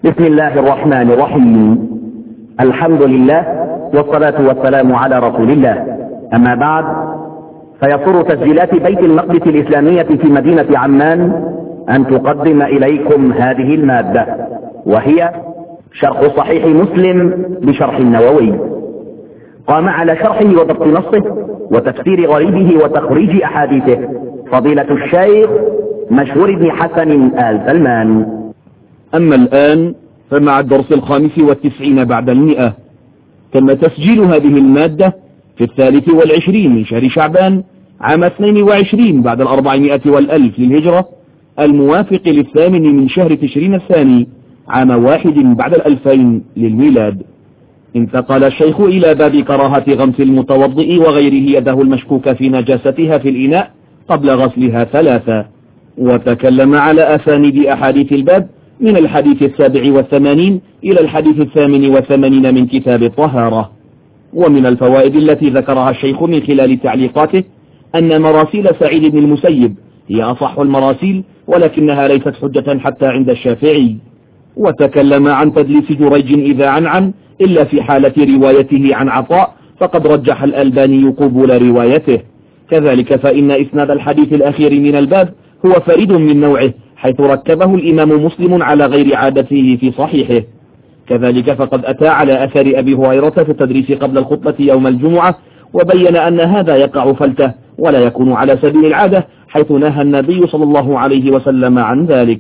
بسم الله الرحمن الرحيم. الحمد لله والصلاة والسلام على رسول الله. أما بعد، فيسر تسجيلات بيت المقدس الإسلامية في مدينة عمان أن تقدم إليكم هذه المادة، وهي شرح صحيح مسلم بشرح النووي. قام على شرحه وضبط نصه وتفسير غريبه وتخريج أحاديثه فضيلة الشيخ مشهور بن حسن آل سلمان. أما الآن فمع الدرس 95 بعد 100. تم تسجيل هذه المادة في 23 من شهر شعبان عام 22 بعد 400 والألف للهجرة، الموافق 8 من شهر تشرين الثاني عام 1 بعد 2000 للميلاد. انتقل الشيخ إلى باب كراهة غمس المتوضئ وغيره يده المشكوك في نجاستها في الإناء قبل غسلها 3، وتكلم على أسانيد أحاديث الباب من الحديث 87 إلى الحديث 88 من كتاب الطهارة. ومن الفوائد التي ذكرها الشيخ من خلال تعليقاته أن مراسيل سعيد بن المسيب هي أصح المراسيل، ولكنها ليست حجة حتى عند الشافعي. وتكلم عن تدليس جريج إذا عنعن إلا في حالة روايته عن عطاء، فقد رجح الألباني قبول روايته. كذلك فإن إسناد الحديث الأخير من الباب هو فريد من نوعه، حيث ركبه الإمام مسلم على غير عادته في صحيحه. كذلك فقد أتى على أثر أبي هريرة في التدريس قبل الخطبة يوم الجمعة، وبين أن هذا يقع فلته ولا يكون على سبيل العادة، حيث نهى النبي صلى الله عليه وسلم عن ذلك.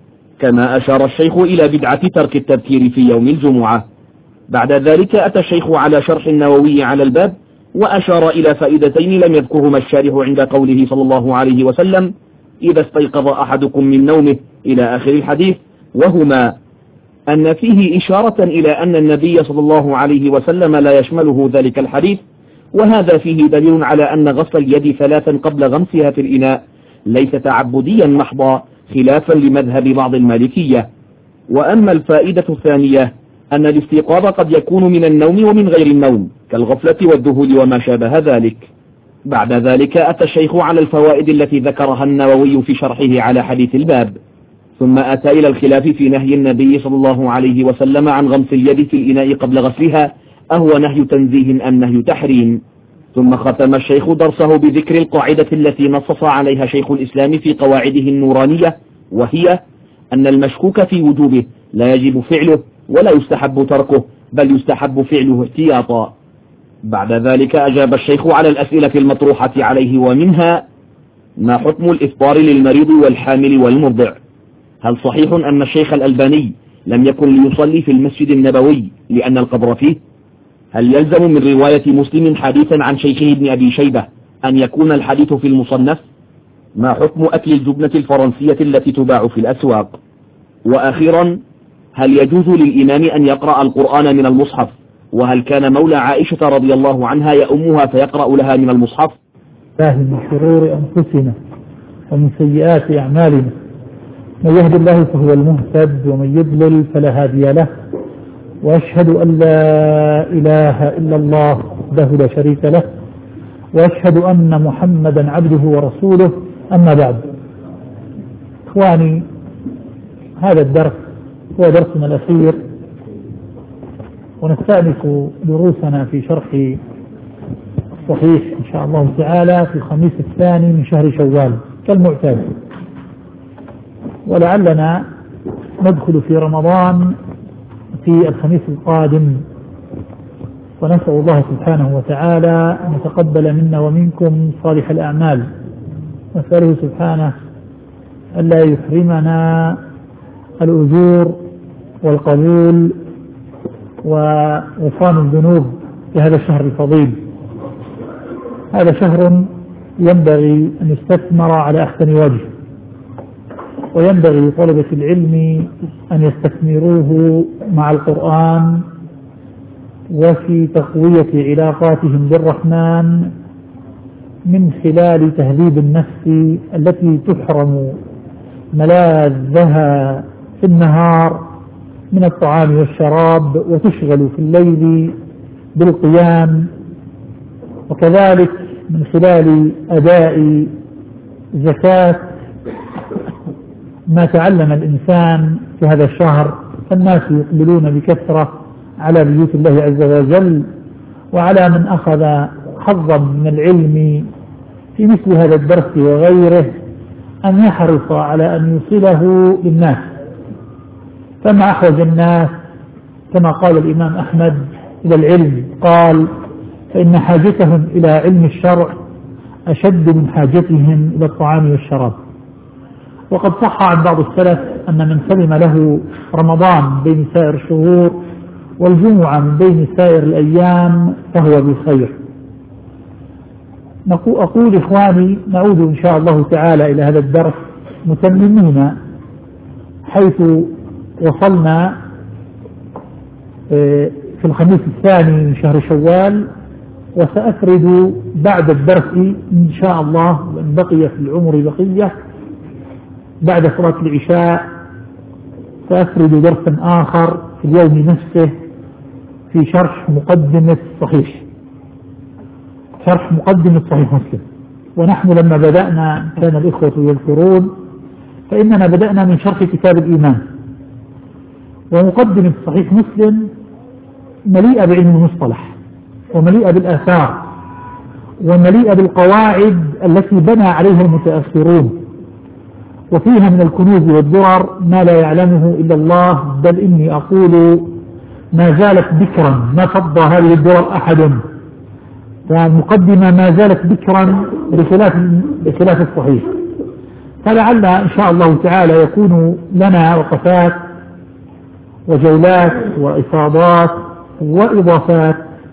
كما أشار الشيخ إلى بدعة ترك التبكير في يوم الجمعة. بعد ذلك أتى الشيخ على شرح النووي على الباب، وأشار إلى فائدتين لم يذكرهما الشارح عند قوله صلى الله عليه وسلم: إذا استيقظ أحدكم من نومه إلى آخر الحديث، وهما أن فيه إشارة إلى أن النبي صلى الله عليه وسلم لا يشمله ذلك الحديث، وهذا فيه دليل على أن غسل اليد 3 قبل غمسها في الإناء ليس تعبديا محضا، خلافا لمذهب بعض المالكية. وأما الفائدة الثانية أن الاستيقاظ قد يكون من النوم ومن غير النوم، كالغفلة والذهول وما شابه ذلك. بعد ذلك أتى الشيخ على الفوائد التي ذكرها النووي في شرحه على حديث الباب، ثم أتى إلى الخلاف في نهي النبي صلى الله عليه وسلم عن غمس اليد في الإناء قبل غسلها، أهو نهي تنزيه أم نهي تحريم. ثم ختم الشيخ درسه بذكر القاعدة التي نصص عليها شيخ الإسلام في قواعده النورانية، وهي أن المشكوك في وجوبه لا يجب فعله ولا يستحب تركه، بل يستحب فعله احتياطا. بعد ذلك أجاب الشيخ على الأسئلة المطروحة عليه، ومنها: ما حكم الإفطار للمريض والحامل والمرضع؟ هل صحيح أن الشيخ الألباني لم يكن ليصلي في المسجد النبوي لأن القبر فيه؟ هل يلزم من رواية مسلم حديثا عن شيخه ابن أبي شيبة أن يكون الحديث في المصنف؟ ما حكم أكل الجبنة الفرنسية التي تباع في الأسواق؟ وأخيرا، هل يجوز للإمام أن يقرأ القرآن من المصحف؟ وهل كان مولى عائشة رضي الله عنها يأمها فيقرأ لها من المصحف؟ من شرور أنفسنا ومن سيئات أعمالنا، من يهد الله فهو المهتد ومن يضلل فلا هادي له، وأشهد أن لا إله إلا الله وحده لا شريك له، وأشهد أن محمدا عبده ورسوله. أما بعد، إخواني، هذا الدرس هو درسنا الأخير، ونستأنف دروسنا في شرح صحيح إن شاء الله تعالى في الخميس الثاني من شهر شوال كالمعتاد، ولعلنا ندخل في رمضان في الخميس القادم، ونسأل الله سبحانه وتعالى أن يتقبل منا ومنكم صالح الأعمال، نسأله سبحانه ألا يحرمنا الأجور والقبول وغفران الذنوب في هذا الشهر الفضيل. هذا شهر ينبغي أن يستثمر على أحسن وجه، وينبغي لطلبة العلم أن يستثمروه مع القرآن وفي تقوية علاقاتهم بالرحمن من خلال تهذيب النفس التي تحرم ملاذها في النهار من الطعام والشراب وتشغل في الليل بالقيام، وكذلك من خلال أداء زكاة ما تعلم الإنسان في هذا الشهر، فالناس يقبلون بكثرة على بيوت الله عز وجل، وعلى من أخذ حظا من العلم في مثل هذا الدرس وغيره أن يحرص على أن يوصله للناس. فما أحوج الناس كما قال الإمام أحمد إلى العلم، قال: فإن حاجتهم إلى علم الشرع أشد من حاجتهم إلى الطعام والشراب. وقد صح عن بعض السلف أن من سلم له رمضان بين سائر الشهور والجمعة من بين سائر الأيام فهو بخير. أقول إخواني، نعود إن شاء الله تعالى إلى هذا الدرس متممين، حيث وصلنا في الخميس الثاني من شهر شوال، وسأفرد بعد الدرس إن شاء الله، وإن بقي في العمر بقية بعد صلاة العشاء، سأفرد درسا آخر في اليوم نفسه في شرح مقدمة صحيح مسلم. ونحن لما بدأنا كان الإخوة يذكرون فإننا بدأنا من شرح كتاب الإيمان، ومقدمة صحيح مسلم مليئة بعلم المصطلح ومليئة بالآثار ومليئة بالقواعد التي بنى عليها المتأخرون، وفيها من الكنوز والدرر ما لا يعلمه إلا الله، بل إني أقول ما زالت بكرا، ما فضى هذه الدرر أحد، فالمقدمة ما زالت بكرا بخلاف الصحيح. فلعل إن شاء الله تعالى يكون لنا وقفات وجولات وإفاضات وإضافات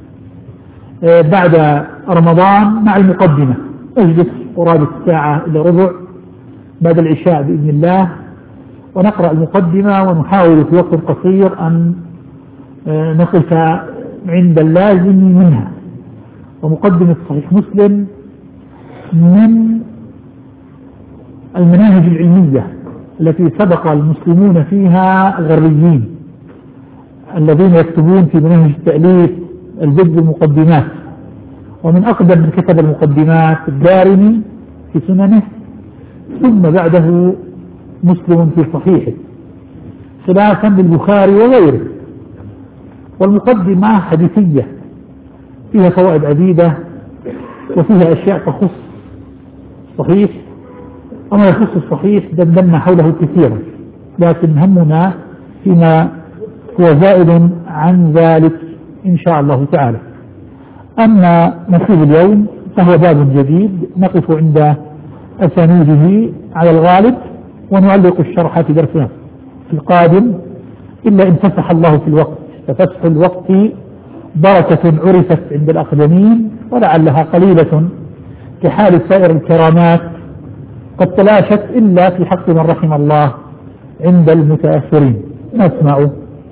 بعد رمضان مع المقدمة. أجلس قرابة الساعة إلى ربع بعد العشاء بإذن الله، ونقرأ المقدمة، ونحاول في وقت قصير أن نقف عند اللازم منها. ومقدمة صحيح مسلم من المناهج العلمية التي سبق المسلمون فيها الغربيين الذين يكتبون في مناهج التأليف الجد المقدمات. ومن أقدم من كتب المقدمات الدارمي في سننه، ثم بعده مسلم في صحيحه، خلافا للبخاري وغيره. والمقدمة حديثية فيها فوائد عديدة، وفيها أشياء تخص الصحيح، وما يخص الصحيح دندنا حوله كثيرا، لكن همنا فيما هو زائد عن ذلك إن شاء الله تعالى. أما نصيب اليوم فهو باب جديد نقف عند أسانيده على الغالب، ونعلق الشرح في درسنا القادم، إلا إن فتح الله في الوقت، ففتح الوقت بركة عرفت عند الأقدمين، ولعلها قليلة كحال سائر الكرامات قد تلاشت إلا في حق من رحم الله عند المتأخرين. نسمع.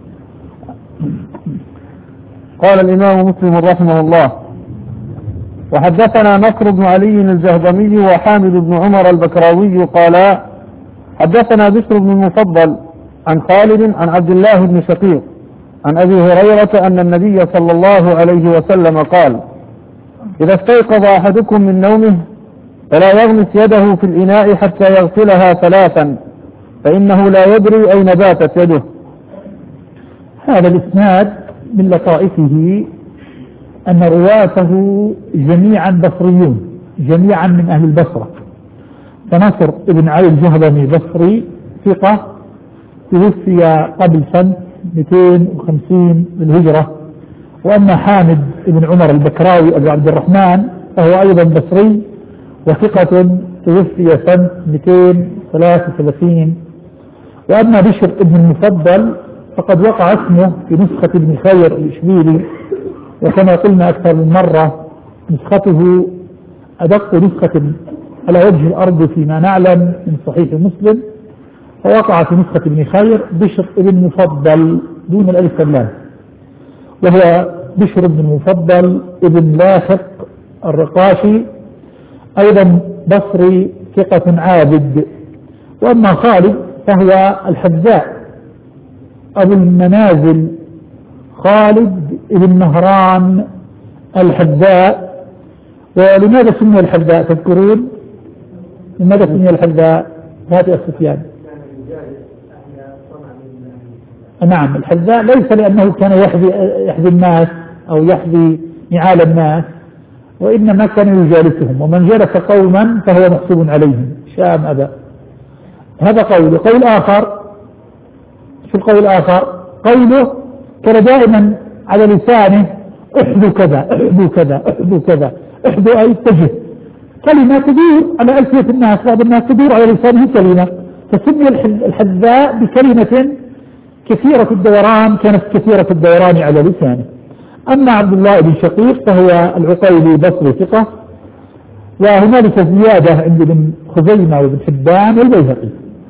قال الإمام مسلم رحمه الله: وحدثنا نصر بن علي الجهضمي وحامد بن عمر البكراوي قال: حدثنا بشر بن المفضل عن خالد عن عبد الله بن شقيق عن أبي هريرة أن النبي صلى الله عليه وسلم قال: إذا استيقظ أحدكم من نومه فلا يغمس يده في الإناء حتى يغسلها ثلاثا، فإنه لا يدري أين باتت يده. هذا الإسناد من لطائفه أن رواته جميعا بصريون، جميعا من أهل البصرة. فنصر بن علي الجهضمي بصري ثقة، توفي قبل سنة 250 للهجرة. وأما حامد بن عمر البكراوي أبو عبد الرحمن فهو أيضا بصري وثقة، توفي سنة 233. وأما بشر بن المفضل فقد وقع اسمه في نسخة ابن خير الإشبيلي، وكما قلنا أكثر من مرة نسخته أدق نسخة على وجه الأرض فيما نعلم من صحيح مسلم، فوقع في نسخة ابن خير بشر بن المفضل دون الألف واللام، وهو بشر بن المفضل ابن لاحق الرقاشي، أيضا بصري ثقة عابد. وأما خالد فهو الحذاء أبو المنازل، خالد بن نهران الحذاء. ولماذا سمي الحذاء تذكرون؟ لماذا سمي الحذاء؟ هذا السفيان نعم الحذاء ليس لأنه كان يحذي الناس أو يحذي نعال الناس، وإنما كان يجالسهم، ومن جلس قوما فهو محسوب عليهم شاء أم أبى. هذا قول. قول آخر، في القول الآخر قوله كان دائما على لسانه احذو كذا احذو كذا احذو كذا، احذو أي اتجه، كلمة تدور على ألسنة الناس، بعض الناس تدور على لسانه كلمة، فسمي الحذاء بكلمة كثيرة الدوران، كانت كثيرة الدوران على لسانه. أما عبد الله بن شقيق فهو العقيلي بصري ثقة، وهنالك زيادة عند ابن خزيمة وابن حبان والبيهقي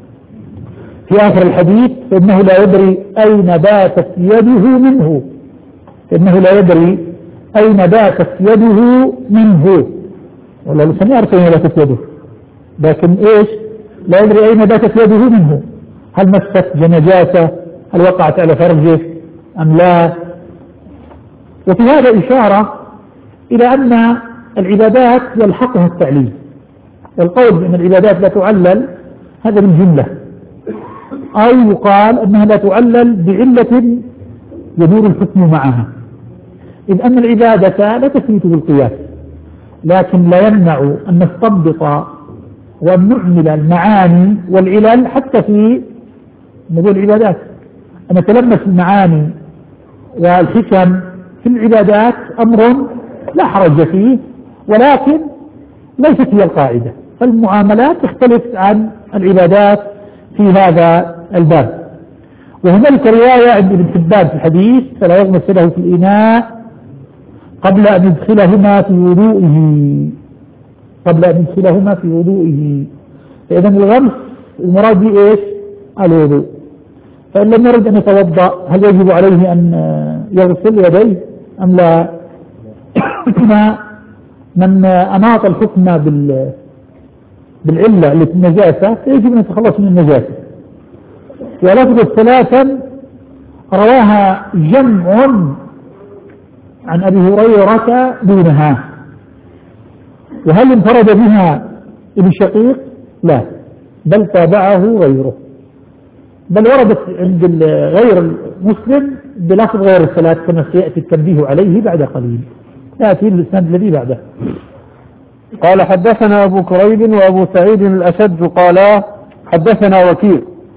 في آخر الحديث، فإنه لا يدري أين باتت يده منه، فإنه لا يدري أين باتت يده منه، والله لسان يعرف أين باتت يده، لكن إيش لا يدري أين باتت يده منه، هل مست نجاسة، هل وقعت على فرجه أم لا. وفي هذا إشارة إلى أن العبادات يلحقها التعليل، والقول بأن العبادات لا تعلل هذا من جملة، أو يقال أنها لا تعلل بعلة يدور الحكم معها، إذ أن العبادة لا تثبت بالقياس، لكن لا يمنع أن نستنبط وأن نعمل المعاني والعلل حتى في موضوع العبادات، أن نتلمس المعاني والحكم في العبادات أمر لا حرج فيه، ولكن ليست هي القاعدة، فالمعاملات تختلف عن العبادات في هذا الباب. وهنالك رواية عند ابن حبان في الحديث فلا يغمس له في الإناء قبل أن يدخلهما في وضوئه، قبل أن يدخلهما في وضوئه، فإذا الغمس المراد به إيش؟ الوضوء. فإن لم يرد أن يتوضأ هل يجب عليه أن يغسل يديه أم لا؟ من أناط الحكم بالعلة التي النجاسة فيجب أن يتخلص من النجاسة. ولفظ ثلاثا رواها جمع عن أبي هريرة دونها، وهل انفرد بها ابن شقيق؟ لا، بل تابعه غيره، بل وردت عند غير المسلم بلفظ غير الثلاث كما سيأتي التنبيه عليه بعد قليل، يأتي الإسناد الذي بعده. قال حدثنا أبو كريب وأبو سعيد الأشج قال حدثنا وكيع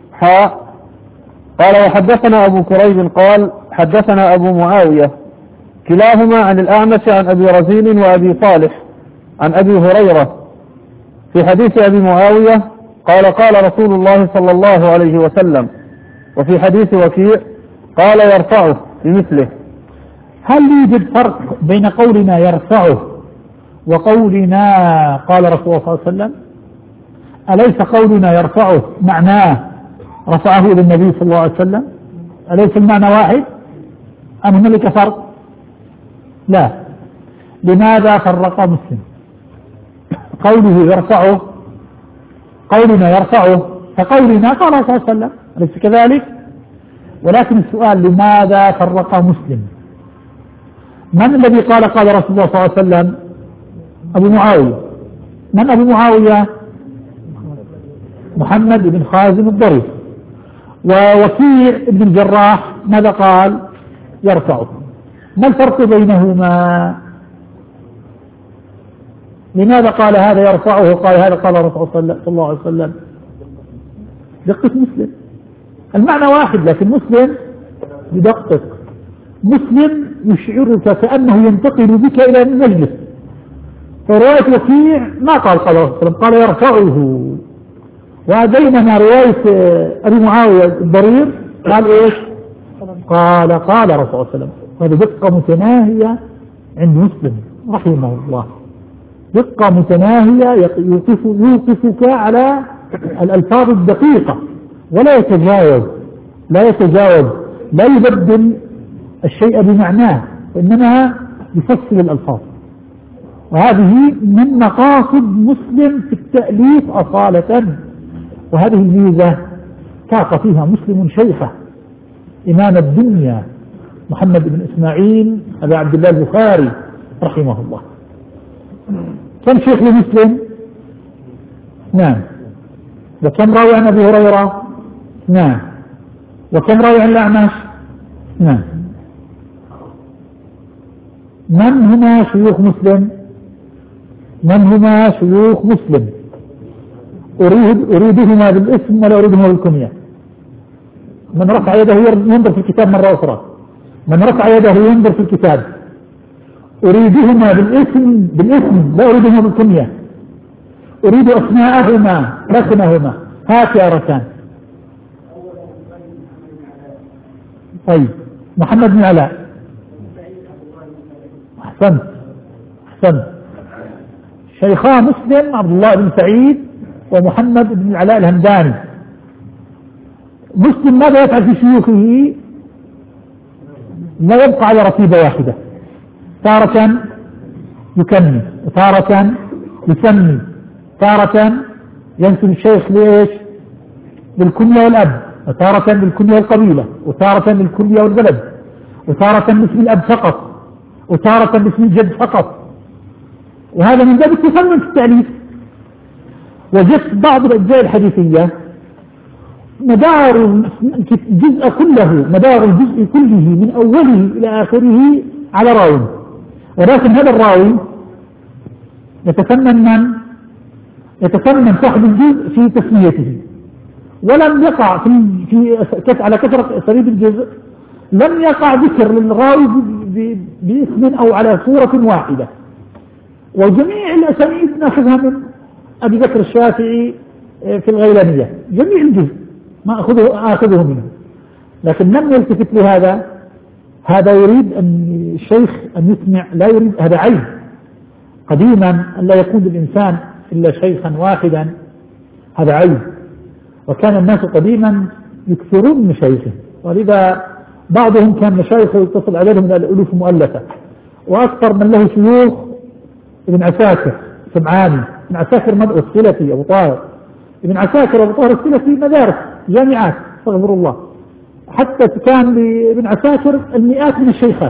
قال وحدثنا أبو كريب قال حدثنا أبو معاوية كلاهما عن الأعمش عن أبي رزين وأبي صالح عن أبي هريرة في حديث أبي معاوية قال قال رسول الله صلى الله عليه وسلم، وفي حديث وكيع قال يرفعه بمثله. هل يوجد فرق بين قولنا يرفعه وقولنا قال رسول الله صلى الله عليه وسلم؟ أليس قولنا يرفعه معناه رفعه إلى النبي صلى الله عليه وسلم؟ أليس المعنى واحد أم هنالك فرق؟ لا. لماذا فرق مسلم؟ قوله يرفعه قولنا يرفعه كقولنا قال صلى الله عليه وسلم، أليس كذلك؟ ولكن السؤال لماذا فرق مسلم؟ من الذي قال قال رسول الله صلى الله عليه وسلم؟ أبو معاوية. من أبو معاوية؟ محمد بن خازم الضرير. ووكيع بن الجراح ماذا قال؟ يرفعه. ما الفرق بينهما؟ لماذا قال هذا يرفعه وقال هذا قال رسول الله صلى الله عليه وسلم؟ دقة مسلم، المعنى واحد لكن مسلم يدقق، مسلم يشعرك كأنه ينتقل بك إلى المجلس. فرواية وكيع ما قال قال رسول الله قال يرفعه، وبينما رواية أبي معاوية الضرير قال إيش؟ قال قال رسول الله صلى الله عليه وسلم. هذه دقة متناهية عند مسلم رحمه الله، دقة متناهية يوقفك على الألفاظ الدقيقة ولا يتجاوز لا يبدل الشيء بمعناه، وإنما يفصل الألفاظ. وهذه من مقاصد مسلم في التأليف أصالة، وهذه الميزة ساق فيها مسلم شيخه إمام الدنيا محمد بن إسماعيل أبي عبد الله البخاري رحمه الله. كم شيخ لمسلم؟ نعم. وكم راوي عن أبي هريرة؟ نعم. وكم راوي عن الأعمش؟ نعم. من هما شيوخ مسلم؟ من هما شيوخ مسلم؟ أريدهما بالاسم ولا أريدهما بالكنية؟ من رفع يده ينظر في الكتاب مرة أخرى. من رفع يده ينظر في الكتاب. أريدهما بالاسم لا أريدهما بالكنية. أريد أسماءهما رسمهما. هات يا ركان. طيب محمد بن علاء. أحسنت. شيخا مسلم عبد الله بن سعيد ومحمد بن العلاء الهمداني. مسلم ماذا يفعل في شيوخه؟ لا يبقى على رتيبة واحدة، تارة يكني وتارة يسمي، تارة ينسب الشيخ ليش؟ بالكنية والأب، وتارة بالكنية والقبيلة، وتارة بالكنية والبلد، وتارة باسم الأب فقط، وتارة باسم الجد فقط. وهذا من باب التفنن في التأليف. وجدت بعض الأجزاء الحديثية مدار الجزء كله من أوله إلى آخره على راوي، ولكن هذا الراوي يتفنن صاحب الجزء في تسميته، ولم يقع على كثرة أساليب الجزء لم يقع ذكر للراوي باسم أو على صورة واحدة. وجميع الأسانيد نأخذها من أبي بكر الشافعي في الغيلانية، جميع الجزء ما أخذه منه، لكن لم يلتفت لهذا. هذا يريد أن الشيخ أن يسمع، لا يريد، هذا عيب قديما أن لا يكون الإنسان إلا شيخا واحدا، هذا عيب. وكان الناس قديما يكثرون من مشايخه، ولذا بعضهم كان مشايخه يتصل عليهم من الألوف المؤلفة، وأكثر من له شيوخ ابن عساكر سمعاني، ابن عساكر السلفي أبو طاهر، ابن عساكر أبو طاهر السلفي مدارس جامعات استغفر الله، حتى كان لابن عساكر المئات من الشيخات.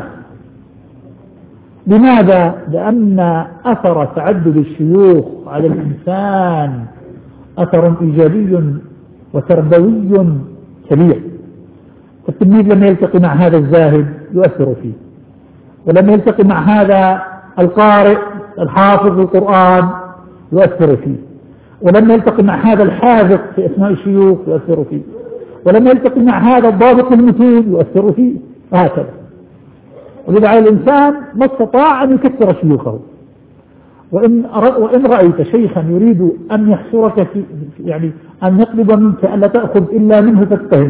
لماذا؟ لأن أثر تعدد الشيوخ على الإنسان أثر إيجابي وتربوي كبير. التلميذ لما يلتقي مع هذا الزاهد يؤثر فيه، ولما يلتقي مع هذا القارئ الحافظ للقرآن يؤثر فيه، ولما يلتقي مع هذا الحاذق في أسماء الشيوخ يؤثر فيه، ولما يلتقي مع هذا الضابط المتين يؤثر فيه، وهكذا. ولذا على الإنسان ما استطاع أن يكثر شيوخه. وإن رأيت شيخا يريد أن يحصرك في يعني أن يطلب منك ألا تأخذ إلا منه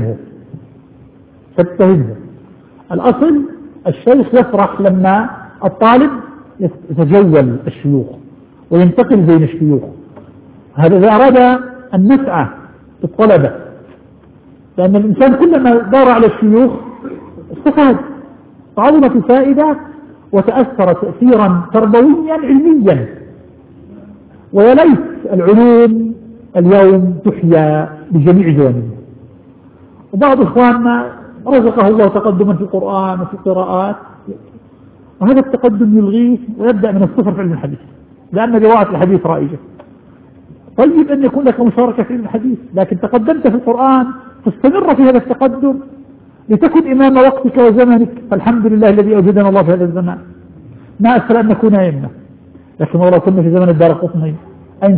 فاتهمه. الأصل الشيخ يفرح لما الطالب يتجول الشيوخ وينتقل بين الشيوخ، هذا إذا أراد أن نسعى في الطلبة، لأن الإنسان كلما دار على الشيوخ استفاد، عظمت الفائدة وتأثر تأثيرا تربويا علميا. وليس العلوم اليوم تحيا بجميع جوانبها. وبعض إخواننا رزقه الله تقدما في القرآن وفي القراءات، وهذا التقدم يلغيه ويبدأ من الصفر في علم الحديث، لأن رواية الحديث رائجة. طيب أن يكون لك مشاركة في علم الحديث، لكن تقدمت في القرآن تستمر في هذا التقدم لتكن إمام وقتك وزمنك. فالحمد لله الذي أوجدنا الله في هذا الزمان. ما أسفل أن نكون أئمة، لكن والله كنا في زمن الدارقطني أين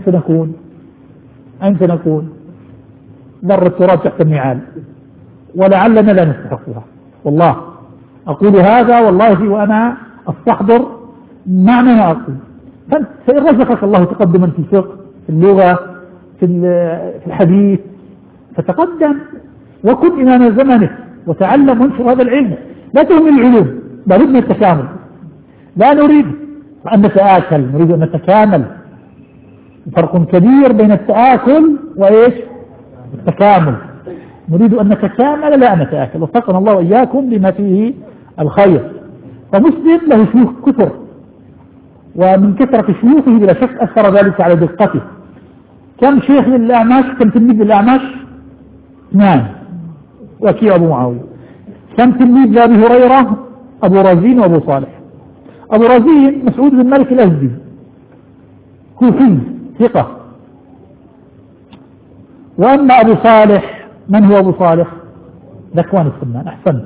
سنكون؟ ذر التراب تحت النعال، ولعلنا لا نستحقها. والله أقول هذا والله وأنا أستحضر معنى ما أقول. فإن رزقك الله تقدما في الفقه، في اللغة، في الحديث، فتقدم وكن إمام زمنك وتعلم وانشر هذا العلم. لا تهمل العلوم، لابد من التكامل. لا نريد أن نتآكل، نريد أن نتكامل. فرق كبير بين التآكل وإيش؟ التكامل. نريد أن نتكامل لا نتآكل، وفقنا الله وإياكم لما فيه الخير. فمسلم له شيوخ كثر، ومن كثرة شيوخه بلا شك أثر ذلك على دقته. كم شيخ للأعمش؟ كم تلميذ للأعمش؟ 2، وكيع أبو معاوية. كم تلميذ لأبي هريرة؟ أبو رزين وأبو صالح. أبو رزين مسعود بن مالك الأزدي كوفي ثقة. وأما أبو صالح، من هو أبو صالح؟ ذكوان السمان. أحسن.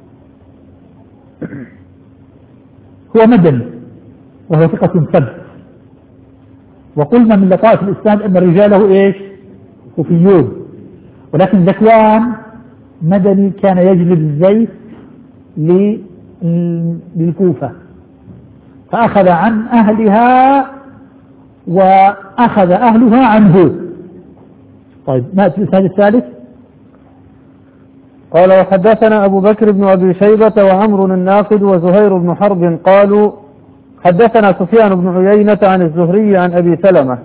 هو مدني وهو ثقة ثبت. وقلنا من لطائف الإسناد أن رجاله إيش؟ كوفيون. ولكن ذكوان مدني كان يجلب الزيت للكوفة فأخذ عن أهلها وأخذ أهلها عنه. طيب نأتي الإسناد الثالث. قال وحدثنا أبو بكر بن أبي شيبة وعمر الناقد وزهير بن حرب قالوا حدثنا سفيان بن عيينة عن الزهري عن أبي سلمة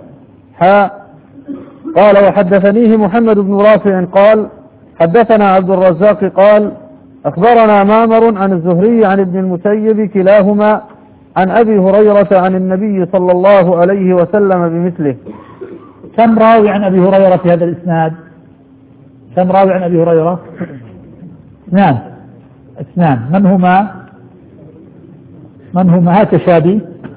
قال وحدثنيه محمد بن رافع قال حدثنا عبد الرزاق قال أخبرنا معمر عن الزهري عن ابن المسيب كلاهما عن أبي هريرة عن النبي صلى الله عليه وسلم بمثله. كم راوي عن أبي هريرة في هذا الإسناد؟ كم راوي عن أبي هريرة؟ اثنان. من هما هات شادي؟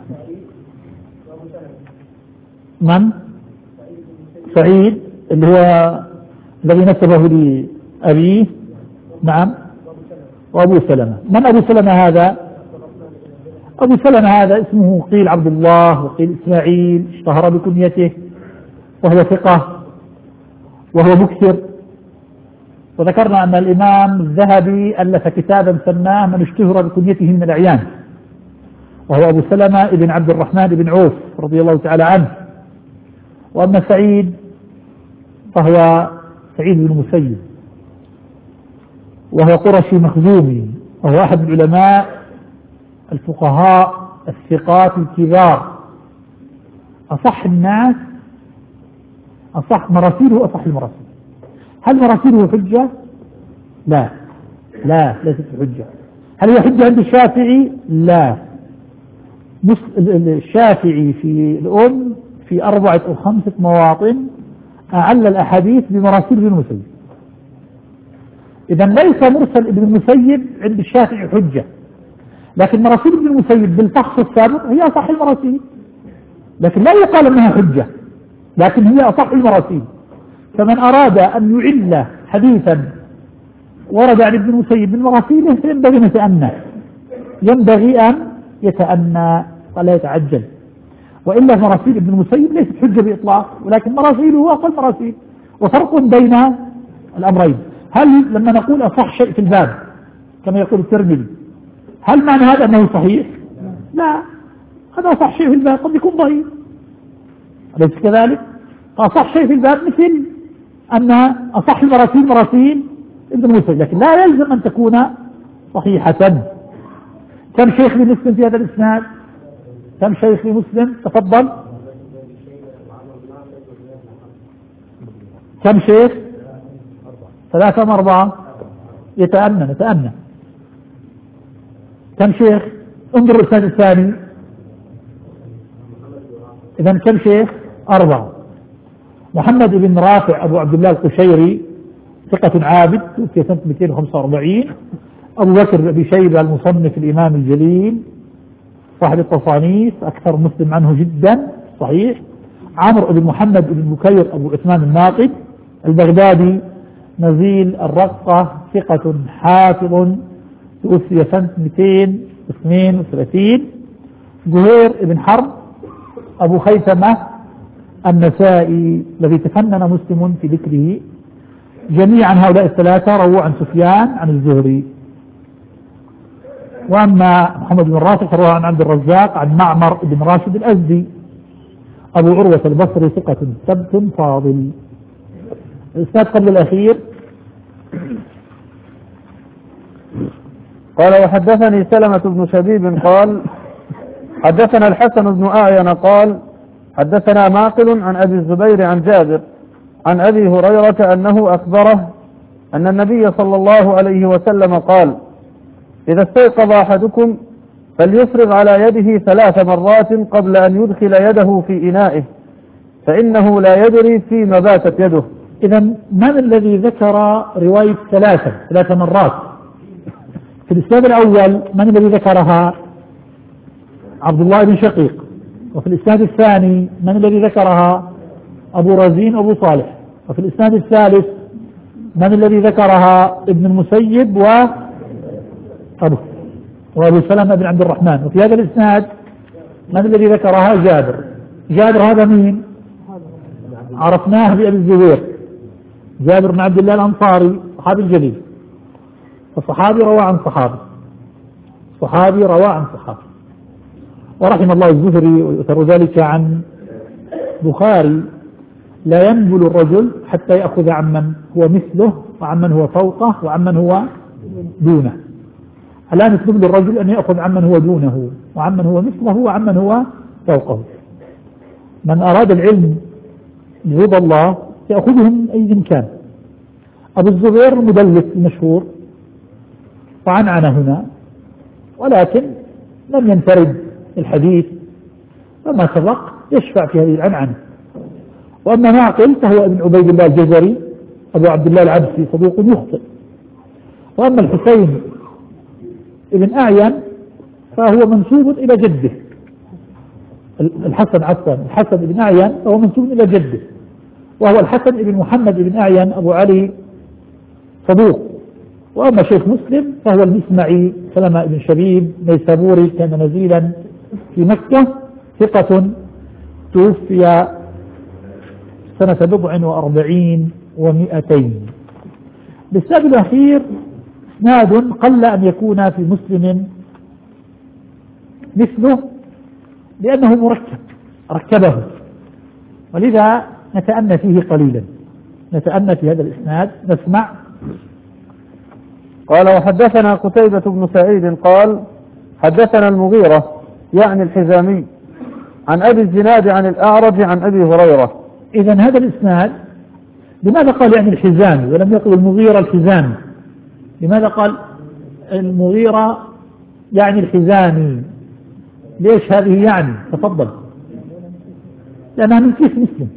من؟ سعيد اللي هو الذي نسبه لأبيه. نعم. وأبو سلمة. من أبو سلمة هذا؟ أبو سلمة هذا اسمه قيل عبد الله وقيل إسماعيل، اشتهر بكنيته وهو ثقة وهو مكثر. وذكرنا أن الإمام الذهبي ألف كتابا سماه من اشتهر بكنيته من الأعيان، وهو أبو سلمة ابن عبد الرحمن بن عوف رضي الله تعالى عنه. وأما سعيد فهو سعيد بن مسيب وهو قرشي مخزومي، وهو أحد العلماء الفقهاء الثقات الكبار، أصح الناس، أصح مراسيله، أصح المراسيل. هل مراسيله حجة؟ لا ليست حجة. هل هي حجة عند الشافعي؟ لا. الشافعي في الأم في 4 أو 5 مواطن أعل الأحاديث بمراسيل ابن المسيب. إذا ليس مرسل ابن المسيب عند الشافعي حجة، لكن مراسيل ابن المسيب بالفحص السابق هي أصح المراسيل، لكن لا يقال أنها حجة، لكن هي أصح المراسيل. فمن أراد أن يعل حديثا ورد عن ابن المسيب من مراسيله فينبغي أن يتأنى، ينبغي أن يتأنى ولا يتعجل، وإلا مراسيل ابن المسيب ليست حجة بإطلاق، ولكن مراسيله أقل مراسيل. وفرق بين الأمرين. هل لما نقول أصح شيء في الباب كما يقول الترمذي هل معنى هذا أنه صحيح؟ لا، هذا أصح شيء في الباب قد يكون ضعيف، أليس كذلك؟ أصح شيء في الباب مثل أن أصح المراسيل مراسيل ابن المسيب، لكن لا يلزم أن تكون صحيحة. كم شيخ لمسلم في هذا الإسناد؟ كم شيخ لمسلم؟ تفضل. كم شيخ؟ 3 أم 4؟ نتأنى. كم شيخ؟ انظر الإسناد الثاني. إذا كم شيخ؟ 4. محمد بن رافع أبو عبد الله القشيري ثقة عابد في سنة 245. أبو بكر بن أبي شيبة المصنف الإمام الجليل صاحب التصانيف أكثر مسلم عنه جدا صحيح. عمرو بن محمد بن بكير أبو عثمان الناقد البغدادي نزيل الرقة ثقة حافظ توفي سنة 232. زهير بن حرب أبو خيثمة النسائي الذي تفنن مسلم في ذكره. جميعا هؤلاء الثلاثة رووا عن سفيان عن الزهري. وأما محمد بن راشد فروى عن عبد الرزاق عن معمر بن راشد الأزدي. أبو عروة البصري ثقة ثبت فاضل. الإسناد قبل الأخير. قال وحدثني سلمة بن شبيب قال حدثنا الحسن بن أعين قال حدثنا معقل عن أبي الزبير عن جابر عن أبي هريرة أنه أخبره أن النبي صلى الله عليه وسلم قال إذا استيقظ أحدكم فليفرغ على يده 3 مرات قبل أن يدخل يده في إنائه فإنه لا يدري فيما باتت يده. إذا من الذي ذكر رواية 3 مرات؟ في الإسناد الأول من الذي ذكرها؟ عبد الله بن شقيق. وفي الإسناد الثاني من الذي ذكرها؟ أبو رزين أبو صالح. وفي الإسناد الثالث من الذي ذكرها؟ ابن المسيب وأبو سلمة بن عبد الرحمن. وفي هذا الإسناد من الذي ذكرها؟ جابر هذا مين؟ عرفناه بأبي الزبير، جابر بن عبد الله الأنصاري صحابي الجليل، الصحابي روى عن صحابي، صحابي روى عن صحابي. ورحم الله الزهري ويؤثر ذلك عن بخاري: لا ينبل الرجل حتى يأخذ عمن هو مثله وعمن هو فوقه وعمن هو دونه. علامة نبل الرجل أن يأخذ عمن هو دونه وعمن هو مثله وعمن هو فوقه. من أراد العلم لرضا الله يأخذه من أي كان. أبو الزبير مدلس مشهور وعنعن هنا، ولكن لم ينفرد الحديث وما سبق يشفع في هذه العنعنة. وأما معقل فهو ابن عبيد الله الجزري أبو عبد الله العبسي صدوق يخطئ. وأما الحسين ابن أعين فهو منسوب إلى جده، الحسن ابن أعين فهو منسوب إلى جده، وهو الحسن ابن محمد ابن أعين أبو علي صدوق. وأما شيخ مسلم فهو المسمعي سلمة ابن شبيب نيسابوري، كان نزيلا في مكة، ثقة، توفي سنة 47 و200. بالسبب الأخير إسناد قل أن يكون في مسلم مثله لأنه ركبه، ولذا نتأنى فيه قليلا، نتأنى في هذا الإسناد. نسمع. قال: وحدثنا قتيبة بن سعيد قال: حدثنا المغيرة يعني الحزامي عن أبي الزناد عن الأعرج عن أبي هريرة. إذا هذا الإسناد لماذا قال يعني الحزامي ولم يقل المغيرة الحزامي؟ لماذا قال المغيرة يعني الحزامي؟ ليش هذه يعني؟ تفضل. لأنها من كيس مسلم،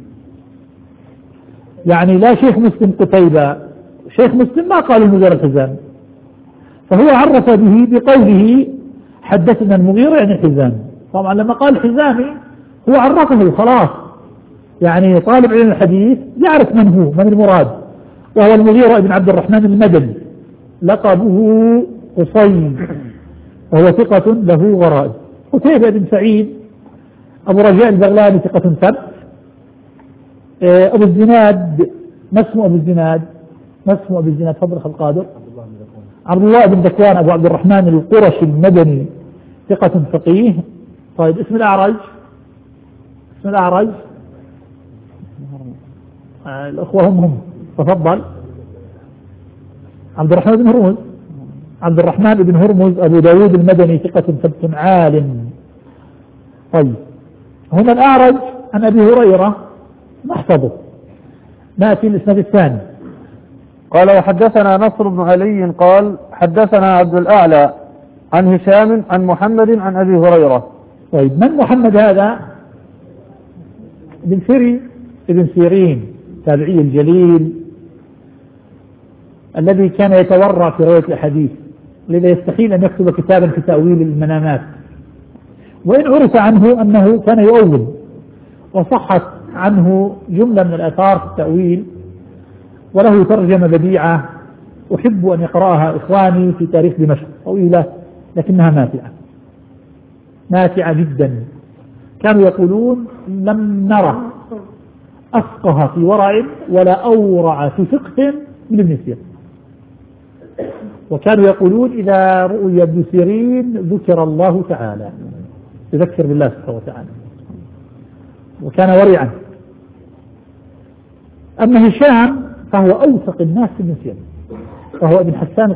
يعني لا شيخ مسلم قتيبة، شيخ مسلم ما قال المغيرة الحزامي، فهو عرف به بقوله حدثنا المغيرة يعني الحزامي. طبعا لما قال الحزامي هو عرفه خلاص، يعني طالب علم الحديث يعرف من هو، من المراد، وهو المغيرة بن عبد الرحمن المدني، لقبه قصي، وهو ثقة له غرائب. قتيبة بن سعيد أبو رجاء البغلاني ثقة ثبت. أبو الزناد، ما اسمه أبو الزناد؟ ما اسمه أبو الزناد؟ فضل أخي القادر. عبد الله بن ذكوان أبو عبد الرحمن القرشي المدني ثقة فقيه. طيب اسم الأعرج؟ اسم الأعرج الأخوة هم تفضل. عبد الرحمن بن هرمز، عبد الرحمن بن هرمز أبو داود المدني ثقة ثبت عالم. طيب هنا الأعرج عن أبي هريرة نحفظه. نأتي الإسناد الثاني. قال: وحدثنا نصر بن علي قال: حدثنا عبد الأعلى عن هشام عن محمد عن أبي هريرة. طيب من محمد هذا؟ ابن سيرين تابعي الجليل الذي كان يتورع في رواية الحديث، لذا يستحيل أن يكتب كتابا في تأويل المنامات، وإن عرف عنه أنه كان يؤول، وصحت عنه جملة من الآثار في التأويل، وله ترجمة بديعة أحب أن يقرأها إخواني في تاريخ دمشق، طويلة لكنها ماتعة جدا. كانوا يقولون لم نرى أفقه في ورع ولا أورع في فقه من ابن سيرين. وكانوا يقولون إذا رؤي ابن سيرين ذكر الله تعالى، يذكر بالله سبحانه وتعالى، وكان ورعا. أما هشام فهو أوثق الناس ابن سيرين، فهو ابن حسان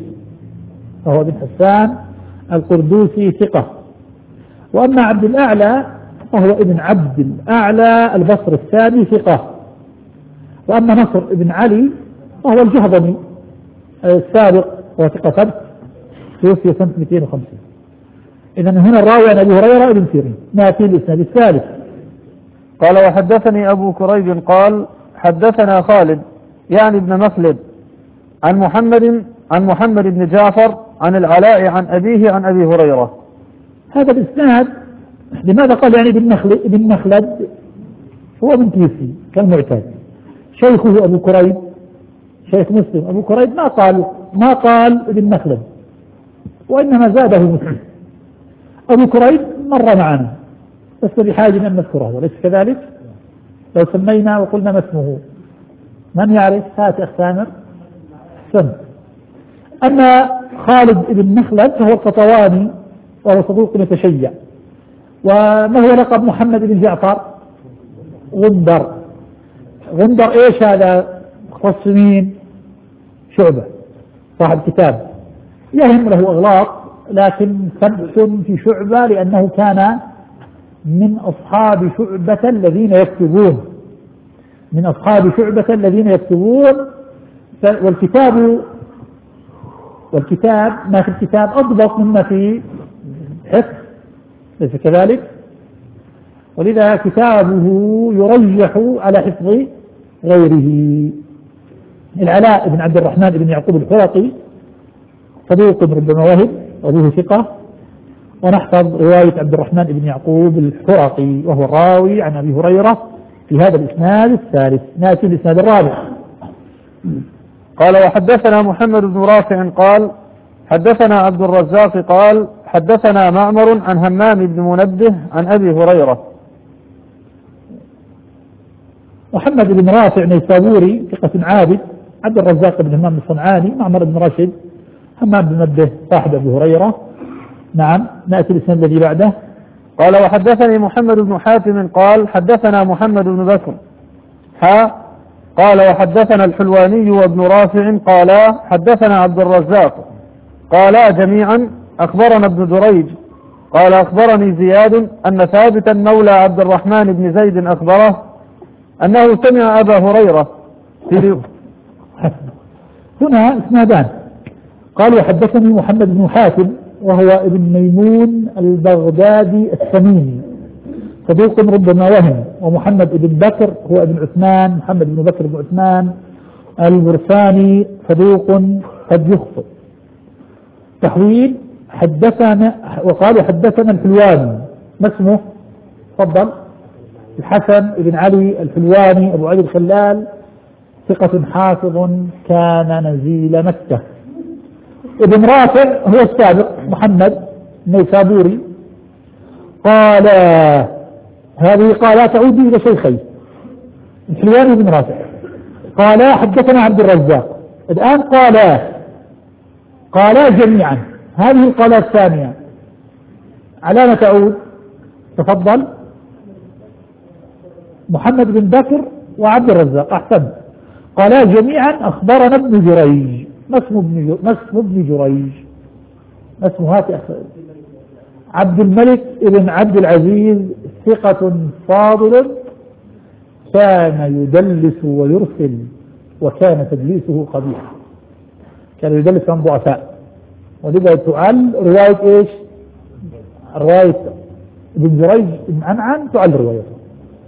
القردوسي، ثقة. وأما عبد الأعلى فهو ابن عبد الأعلى البصر الثاني ثقة. وأما نصر ابن علي فهو الجهضمي السابق وثقة ثبت، توفي سنة 250. إذا هنا الراوي عن أبي هريرة ابن سيرين. نأتي الإسناد الثالث. قال: وحدثني أبو كريب قال: حدثنا خالد يعني ابن مخلد عن محمد بن جعفر عن العلاء عن أبيه عن أبي هريرة. هذا الإسناد لماذا قال يعني ابن مخلد؟ هو من كيسي كالمعتاد. شيخه أبو كريب شيخ مسلم أبو كريب ما قال ابن مخلد، وإنما زاده مسلم. أبو كريب مر معنا بس بحاجة أن نذكره، وليس كذلك؟ لو سمينا وقلنا ما اسمه من يعرف؟ هات أخ سامر. سم. أما خالد بن مخلد فهو القطواني وهو صدوق متشيع. وما هو لقب محمد بن جعفر؟ غندر. غندر ايش هذا؟ مختص مين؟ شعبة صاحب كتاب، يهم له أغلاط لكن ثبت في شعبة لأنه كان من أصحاب شعبة الذين يكتبون، من أصحاب شعبة الذين يكتبون. والكتاب ما في الكتاب أضبط مما في حفظ، ليس كذلك؟ ولذا كتابه يرجح على حفظ غيره. العلاء بن عبد الرحمن بن يعقوب الحرقي صدوق ربما وهب وله ثقة، ونحفظ رواية عبد الرحمن بن يعقوب الحرقي وهو الراوي عن أبي هريرة في هذا الإسناد الثالث. نأتي الإسناد الرابع. قال وحدثنا محمد بن رافع قال حدثنا عبد الرزاق قال حدثنا معمر عن همام بن منبه عن أبي هريرة. محمد بن رافع نيسابوري ثقة عابد، عبد الرزاق بن همام الصنعاني، معمر بن راشد، همام بن منبه صاحب أبي هريرة. نعم. نأتي الإسناد الذي بعده. قال وحدثني محمد بن حاتم قال حدثنا محمد بن بكر قال وحدثنا الحلواني وابن رافع قال حدثنا عبد الرزاق قالا جميعا أخبرنا ابن دريج قال أخبرني زياد أن ثابتا مولى عبد الرحمن بن زيد أخبره أنه سمع أبا هريرة في هنا اسنادان. قال وحدثني محمد بن حاتم وهو ابن ميمون البغدادي السميني صدوق ربما وهم، ومحمد بن بكر هو ابن عثمان، محمد بن بكر بن عثمان البرساني صدوق قد يخطئ. تحويل حدثنا، وقالوا حدثنا الحلواني، ما اسمه؟ تفضل. الحسن بن علي الحلواني أبو علي الخلال ثقة حافظ كان نزيل مكة. ابن رافع هو السابق محمد نيسابوري. قال هذه قال تعود إلى شيخين الحلواني بن رافع. قال حدثنا عبد الرزاق. الآن قال جميعا. هذه القالات الثانية على ما تعود؟ تفضل. محمد بن بكر وعبد الرزاق. أحسن. قالا جميعا أخبرنا ابن جريج. ما اسم ابن جريج؟ ما اسمه؟ هات عبد الملك ابن عبد العزيز ثقة فاضل كان يدلس ويرسل، وكان تدليسه قبيح، كان يدلس عن ضعفاء، ولذا تعل رواية ايش؟ رواية ابن جريج عن تعل روايته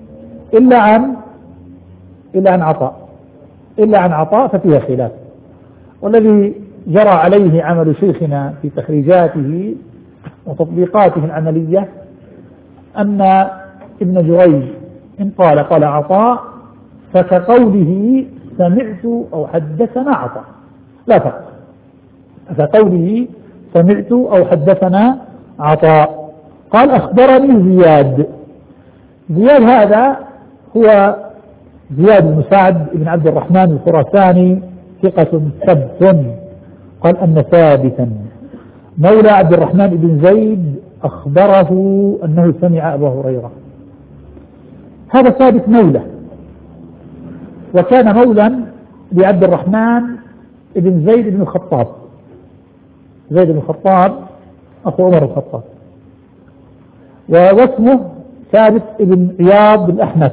إلا عن عطاء ففيها خلاف. والذي جرى عليه عمل شيخنا في تخريجاته وتطبيقاته العملية أن ابن جريج إن قال عطاء فكقوله سمعت أو حدثنا عطاء، لا فرق. كقوله سمعت أو حدثنا عطاء. قال أخبرني زياد هذا هو زياد بن سعد بن عبد الرحمن الخراساني ثقة ثبت. قال أن ثابتا مولى عبد الرحمن بن زيد أخبره أنه سمع أبا هريرة. هذا ثابت مولى، وكان مولا لعبد الرحمن بن زيد بن الخطاب. زيد بن الخطاب أخو عمر الخطاب، واسمه ثابت بن عياض الأحنف،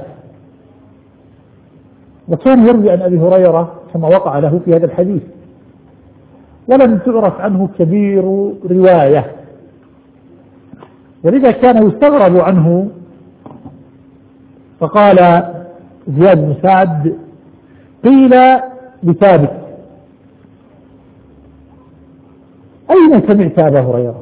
وكان يروي عن أبي هريرة كما وقع له في هذا الحديث، ولم تعرف عنه كبير رواية، ولذا كان يستغرب عنه. فقال زياد بن سعد قيل لثابت أين سمعت أبا هريرة؟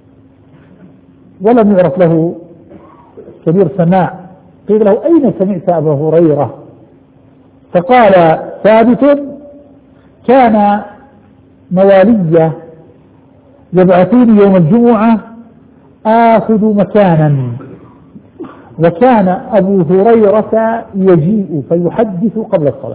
ولم يعرف له كبير سماع. قيل له أين سمعت أبا هريرة؟ فقال ثابت كان موالية يبعثون يوم الجمعة آخذ مكانا، وكان أبو هريرة يجيء فيحدث قبل الصلاة،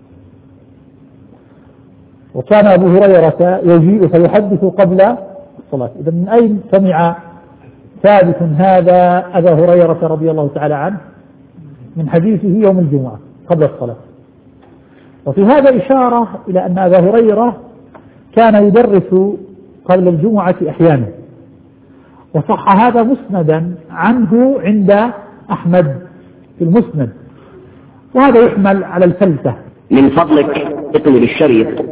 وكان أبو هريرة يجيء فيحدث قبل الصلاة. إذا من أين سمع ثابت هذا أبا هريرة رضي الله تعالى عنه؟ من حديثه يوم الجمعة قبل الصلاة. وفي هذا إشارة إلى أن أبا هريرة كان يدرس قبل الجمعة أحيانا، وصح هذا مسندا عنه عند أحمد في المسند، وهذا يحمل على الفلتة. من فضلك اطوي الشريط.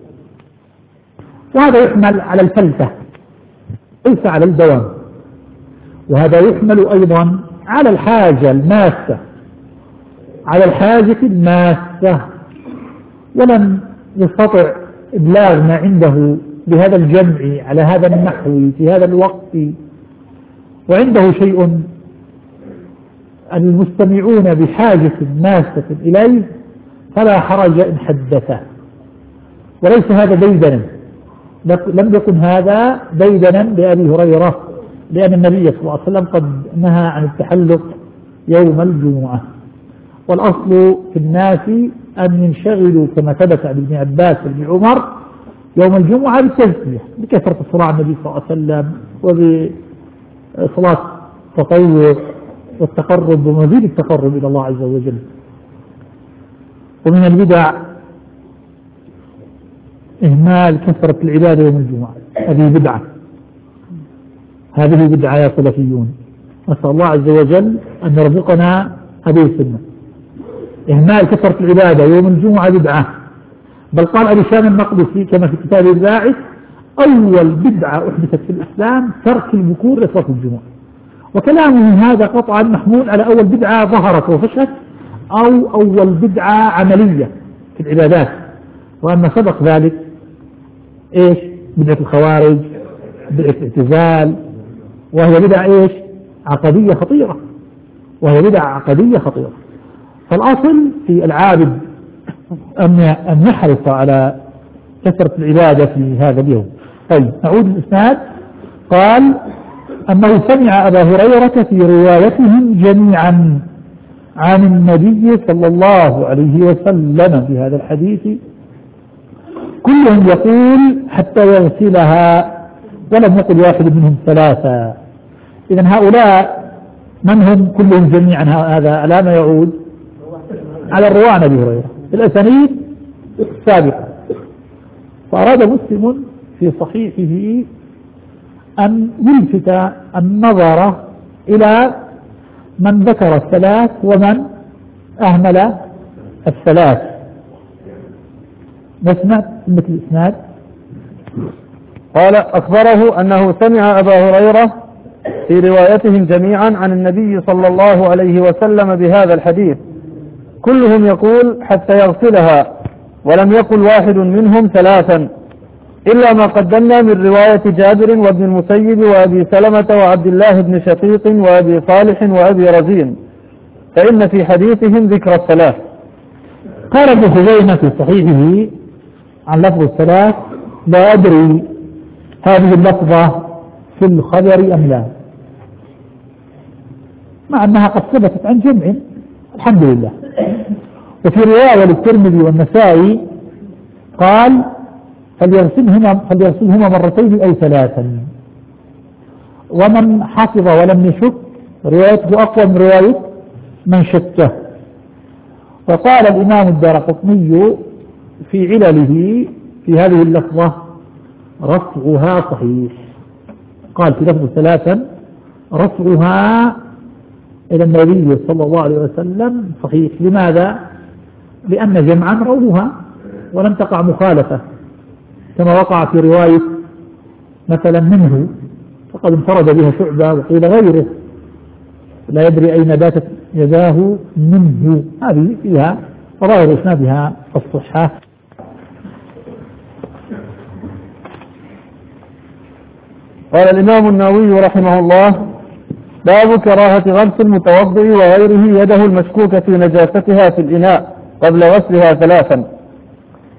وهذا يحمل على الفلتة ليس على الدوام، وهذا يحمل أيضا على الحاجة الماسة، على الحاجة الماسة، ولم يستطع إبلاغ ما عنده بهذا الجمع على هذا النحو في هذا الوقت، وعنده شيء المستمعون بحاجة ماسة إليه، فلا حرج إن حدثه. وليس هذا ديدنا، لم يكن هذا ديدنا لأبي هريرة، لأن النبي صلى الله عليه وسلم قد نهى عن التحلق يوم الجمعة. والأصل في الناس أن ينشغلوا كما ثبت عن ابن عباس وابن عمر يوم الجمعة بالتزكية، بكثرة الصلاة على النبي صلى الله عليه وسلم، وبصلاة التطوع والتقرب ومزيد التقرب إلى الله عز وجل. ومن البدع إهمال كثرة العبادة يوم الجمعة، هذه بدعة، هذه بدعة يا سلفيون، نسأل الله عز وجل أن يرزقنا هذه السنة. إهمال كثرة العبادة يوم الجمعة بدعة، بل قال أبي شام المقدسي كما في كتاب الباعث: أول بدعة أحدثت في الإسلام ترك البكور لصلاة الجمعة. وكلامه هذا قطعا محمول على أول بدعة ظهرت وفشت، أو أول بدعة عملية في العبادات. وأما سبق ذلك إيش؟ بدعة الخوارج، بدعة الاعتزال، وهي بدعة إيش؟ عقدية خطيرة، وهي بدعة عقدية خطيرة. فالأصل في العابد أن يحرص على كثرة العبادة في هذا اليوم. طيب نعود الإسناد. قال أنه سمع أبا هريرة في روايتهم جميعا عن النبي صلى الله عليه وسلم في هذا الحديث كلهم يقول حتى يغسلها، ولم يقل واحد منهم ثلاثة. إذن هؤلاء من هم كلهم جميعا؟ هذا على ما يعود على الرواة عن أبي هريرة الأسانيد السابقة. فأراد مسلم في صحيحه أن يلفت النظر إلى من ذكر الثلاث ومن أهمل الثلاث. نسمع مثل الإسناد. قال: أخبره أنه سمع أبا هريرة في روايتهم جميعا عن النبي صلى الله عليه وسلم بهذا الحديث كلهم يقول حتى يغسلها، ولم يقل واحد منهم ثلاثا، إلا ما قدمنا من رواية جابر وابن المسيب وأبي سلمة وعبد الله بن شقيق وأبي صالح وأبي رزين، فإن في حديثهم ذكر الثلاث. قال ابن خزيمة في صحيحه عن لفظ الثلاث: لا أدري هذه اللفظة في الخبر أم لا، مع أنها قد ثبتت عن جمع الحمد لله. وفي رواية للترمذي والنسائي قال: فليغسلهما مرتين أو ثلاثا. ومن حفظ ولم يشك روايته أقوى من رواية من شكه. وقال الإمام الدارقطني في علله في هذه اللفظة: رفعها صحيح. قال في لفظ ثلاثا: رفعها إلى النبي صلى الله عليه وسلم صحيح. لماذا؟ لأن جمعا رووها ولم تقع مخالفة، كما وقع في رواية مثلا منه فقد انفرد بها شعبة وقيل غيره، لا يدري أين باتت يداه منه. هذه فيها وظاهر إسنادها الصحة. قال الإمام النووي رحمه الله: باب كراهة غمس المتوضئ وغيره يده المشكوك في نجاستها في الإناء قبل غسلها ثلاثا.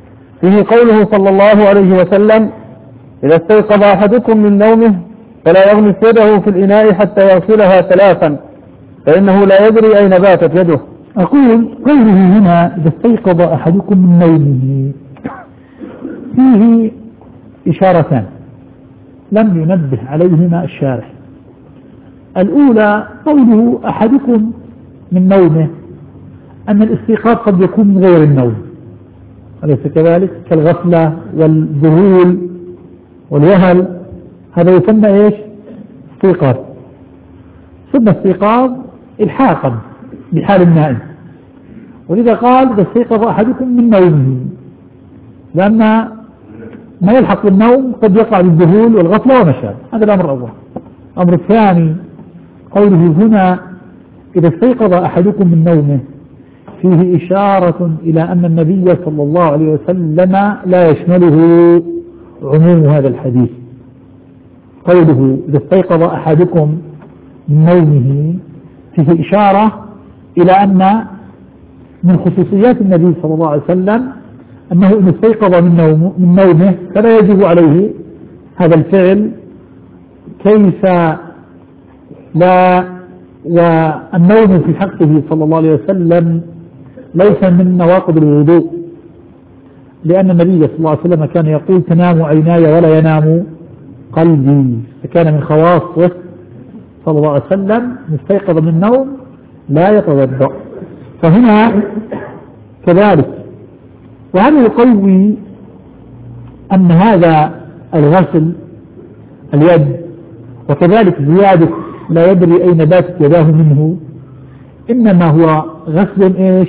فيه قوله صلى الله عليه وسلم: إذا استيقظ أحدكم من نومه فلا يغمس يده في الإناء حتى يغسلها 3 فإنه لا يدري أين باتت يده. أقول قوله هنا: إذا استيقظ أحدكم من نومه، فيه إشارتان لم ينبه عليهما الشارح. الأولى قوله أحدكم من نومه، أن الاستيقاظ قد يكون من غير النوم، أليس كذلك؟ كالغفلة والذهول والوهل، هذا يسمى إيش؟ استيقاظ. ثم استيقاظ الحاقا بحال النائم، ولذا قال: إذا استيقظ أحدكم من نومه، لأن ما يلحق بالنوم قد يقع بالذهول والغفلة وما شابه. هذا الأمر الأول. الأمر الثاني قوله هنا: إذا استيقظ أحدكم من نومه، فيه إشارة إلى أن النبي صلى الله عليه وسلم لا يشمله عموم هذا الحديث. قوله إذا استيقظ أحدكم من نومه فيه إشارة إلى أن من خصوصيات النبي صلى الله عليه وسلم أنه إن استيقظ من نومه فلا يجب عليه هذا الفعل، كيف لا والنوم في حقه صلى الله عليه وسلم ليس من نواقض الوضوء، لأن النبي صلى الله عليه وسلم كان يقول: تنام عيناي ولا ينام قلبي، فكان من خواصه صلى الله عليه وسلم مستيقظ من النوم لا يتوضأ. فهنا كذلك، وهذا يقوي أن هذا الغسل اليد وكذلك زيادة لا يدري أين باتت يداه منه إنما هو غسل إيش؟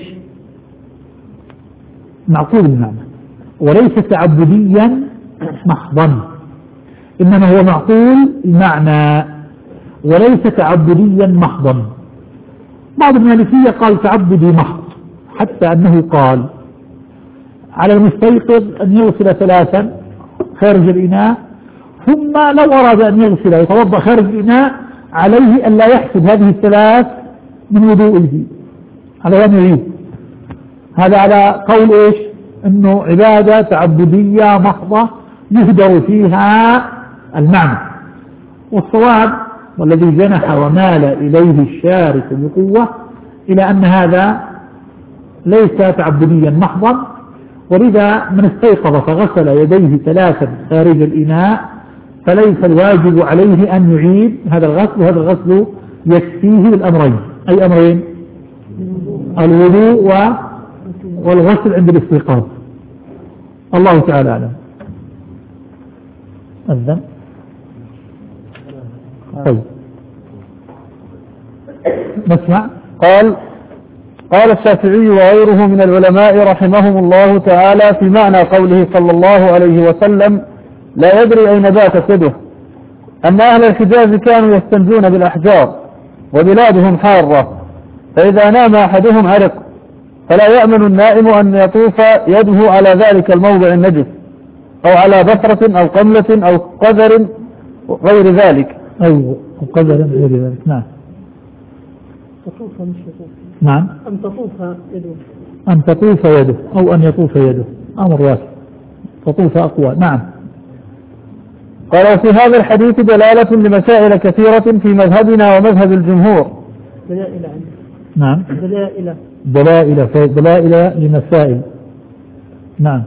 معقول المعنى، وليس تعبديا محضا، إنما هو معقول المعنى وليس تعبديا محضا. بعض المالكية قال تعبدي محض، حتى أنه قال على المستيقظ أن يغسل 3 خارج الإناء، ثم لو أراد أن يغسل يتوضأ خارج الإناء عليه أن لا يحسب هذه 3 من وضوئه، على أن يعيد. هذا على قول إيش؟ أنه عبادة تعبدية محضة يهدر فيها المعنى. والصواب والذي جنح ومال إليه الشارع بقوة إلى أن هذا ليس تعبديا محضا، ولذا من استيقظ فغسل يديه 3 خارج الإناء فليس الواجب عليه أن يعيد هذا الغسل، وهذا الغسل يكفيه بالأمرين. أي أمرين؟ الوضوء والغسل عند الاستيقاظ. الله تعالى أعلم. أذن. طيب نسمع. قال الشافعي وغيره من العلماء رحمهم الله تعالى في معنى قوله صلى الله عليه وسلم: لا يدري أين باتت يده، أن أهل الحجاز كانوا يستنجون بالأحجار وبلادهم حارة، فإذا نام أحدهم عرق، فلا يأمن النائم أن يطوف يده على ذلك الموضع النجس، أو على بصرة أو قملة أو قذر غير ذلك. أيوة، قذر غير ذلك. نعم. تطوف مش يطوف. نعم. أن تطوف يده. أن تطوف يده أو أن يطوف يده، أمر واسع. تطوف أقوى. نعم. قال: في هذا الحديث دلالة لمسائل كثيرة في مذهبنا ومذهب الجمهور. دلائل عنه. نعم. دلائل لمسائل. نعم.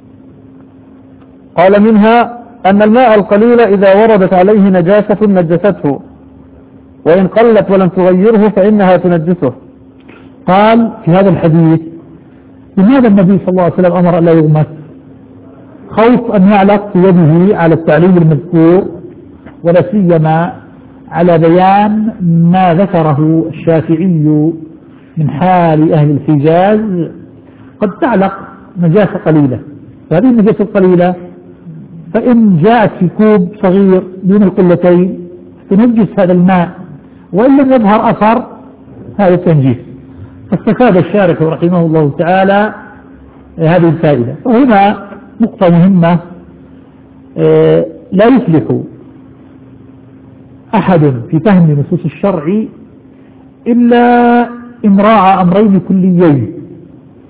قال: منها أن الماء القليل إذا وردت عليه نجاسة نجسته، وإن قلت ولم تغيره فإنها تنجسه. قال في هذا الحديث: لماذا النبي صلى الله عليه وسلم أمر أن لا يغمس؟ خوف أن يعلق في يده على التعليل المذكور، ولا سيما على بيان ما ذكره الشافعي من حال أهل الحجاز، قد تعلق نجاسة قليلة، وهذه النجاسة القليلة فإن جاءت في كوب صغير دون القلتين تنجس هذا الماء، وإن لم يظهر أثر هذا التنجيس. فاستفاد الشارح رحمه الله تعالى هذه الفائدة. وهنا نقطة مهمة، لا يفلح أحد في فهم نصوص الشرع إلا إن راعى أمرين كليين.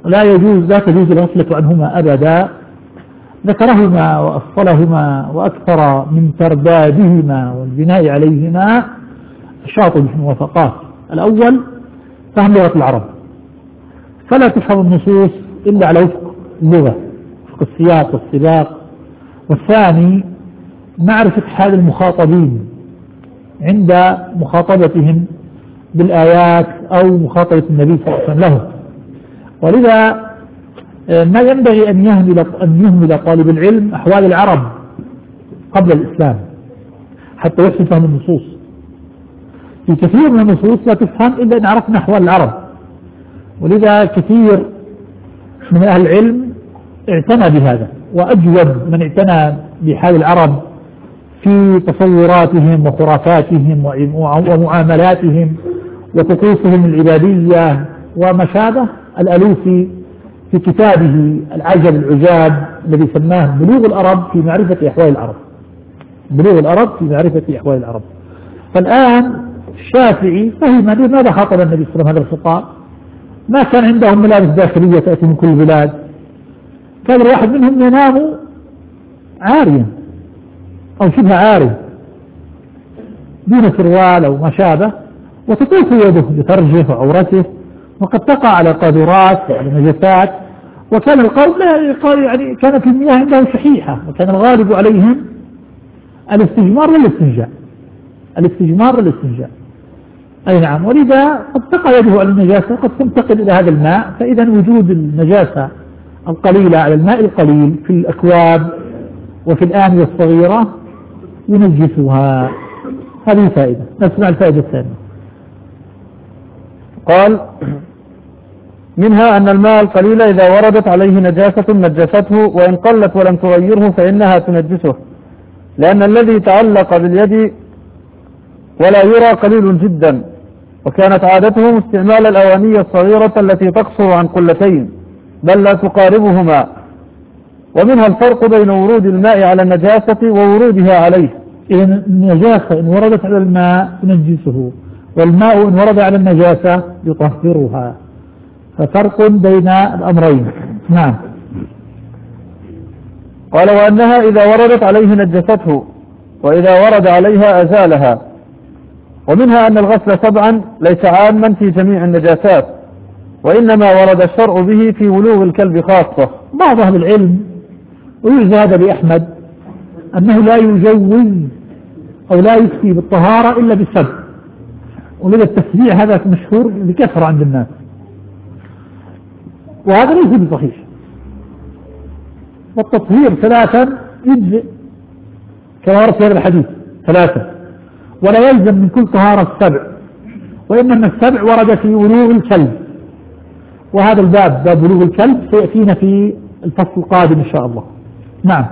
لا تجوز الغفلة عنهما أبدا، ذكرهما وأفصلهما وأكثر من تردادهما والبناء عليهما الشاطئ في الموافقات. الأول فهم لغة العرب، فلا تفهم النصوص إلا على وفق اللغة، وفق السياق والسباق. والثاني معرفة حال المخاطبين عند مخاطبتهم بالآيات أو مخاطبة النبي صلى الله عليه وسلم له. ولذا ما ينبغي أن يهمل طالب العلم أحوال العرب قبل الإسلام حتى يحسن فهم النصوص. في كثير من النصوص لا تفهم إلا أن عرفنا أحوال العرب، ولذا كثير من أهل العلم اعتنى بهذا، وأجود من اعتنى بحال العرب في تصوراتهم وخرافاتهم ومعاملاتهم وطقوسهم العبادية وما شابه الألوسي في كتابه العجب العجاب الذي سماه بلوغ العرب في معرفة أحوال العرب. بلوغ العرب في معرفة أحوال العرب. فالآن الشافعي فهم لماذا خاطب النبي صلى الله عليه وسلم هذا الخطاب؟ ما كان عندهم ملابس داخلية تأتي من كل بلاد، كان الواحد منهم ينام عاريا أو شبه عاري دون سروال أو ما شابه، وتطوف يده بفرجه وعورته، وقد تقع على قاذورات وعلى نجسات. وكان القوم يعني كان في المياه عندهم شحيحة، وكان الغالب عليهم الاستجمار والاستنجاء. الاستجمار والاستنجاء أي نعم. ولذا قد تقع يده على النجاسة وقد تنتقل إلى هذا الماء، فإذا وجود النجاسة القليلة على الماء القليل في الأكواب وفي الآنية الصغيرة ينجسها. هذه فائدة. نسمع الفائدة الثانية. قال: منها أن الماء القليل إذا وردت عليه نجاسة نجسته، وإن قلت ولم تغيره فإنها تنجسه، لأن الذي تعلق باليد ولا يرى قليل جدا، وكانت عادتهم استعمال الأواني الصغيرة التي تقصر عن قلتين بل لا تقاربهما. ومنها الفرق بين ورود الماء على النجاسة وورودها عليه. إذن النجاسة إن وردت على الماء تنجسه، والماء إن ورد على النجاسة يطهرها، ففرق بين الأمرين. نعم. قال: وأنها إذا وردت عليه نجسته، وإذا ورد عليها أزالها. ومنها أن الغسل 7 ليس عاما في جميع النجاسات، وإنما ورد الشرع به في ولوغ الكلب خاصة. بعض أهل العلم ويجزى هذا بأحمد أنه لا يجوز أو لا يفتي بالطهارة إلا بالسبع، ولذا التسبيع هذا مشهور بكثرة عند الناس، وهذا ليس بصحيح. والتطهير 3 يجزئ كما ورد في هذا الحديث 3، ولا يلزم من كل طهارة 7، وإنما السبع ورد في ولوغ الكلب، وهذا الباب باب ولوغ الكلب سيأتينا في الفصل القادم إن شاء الله. نعم.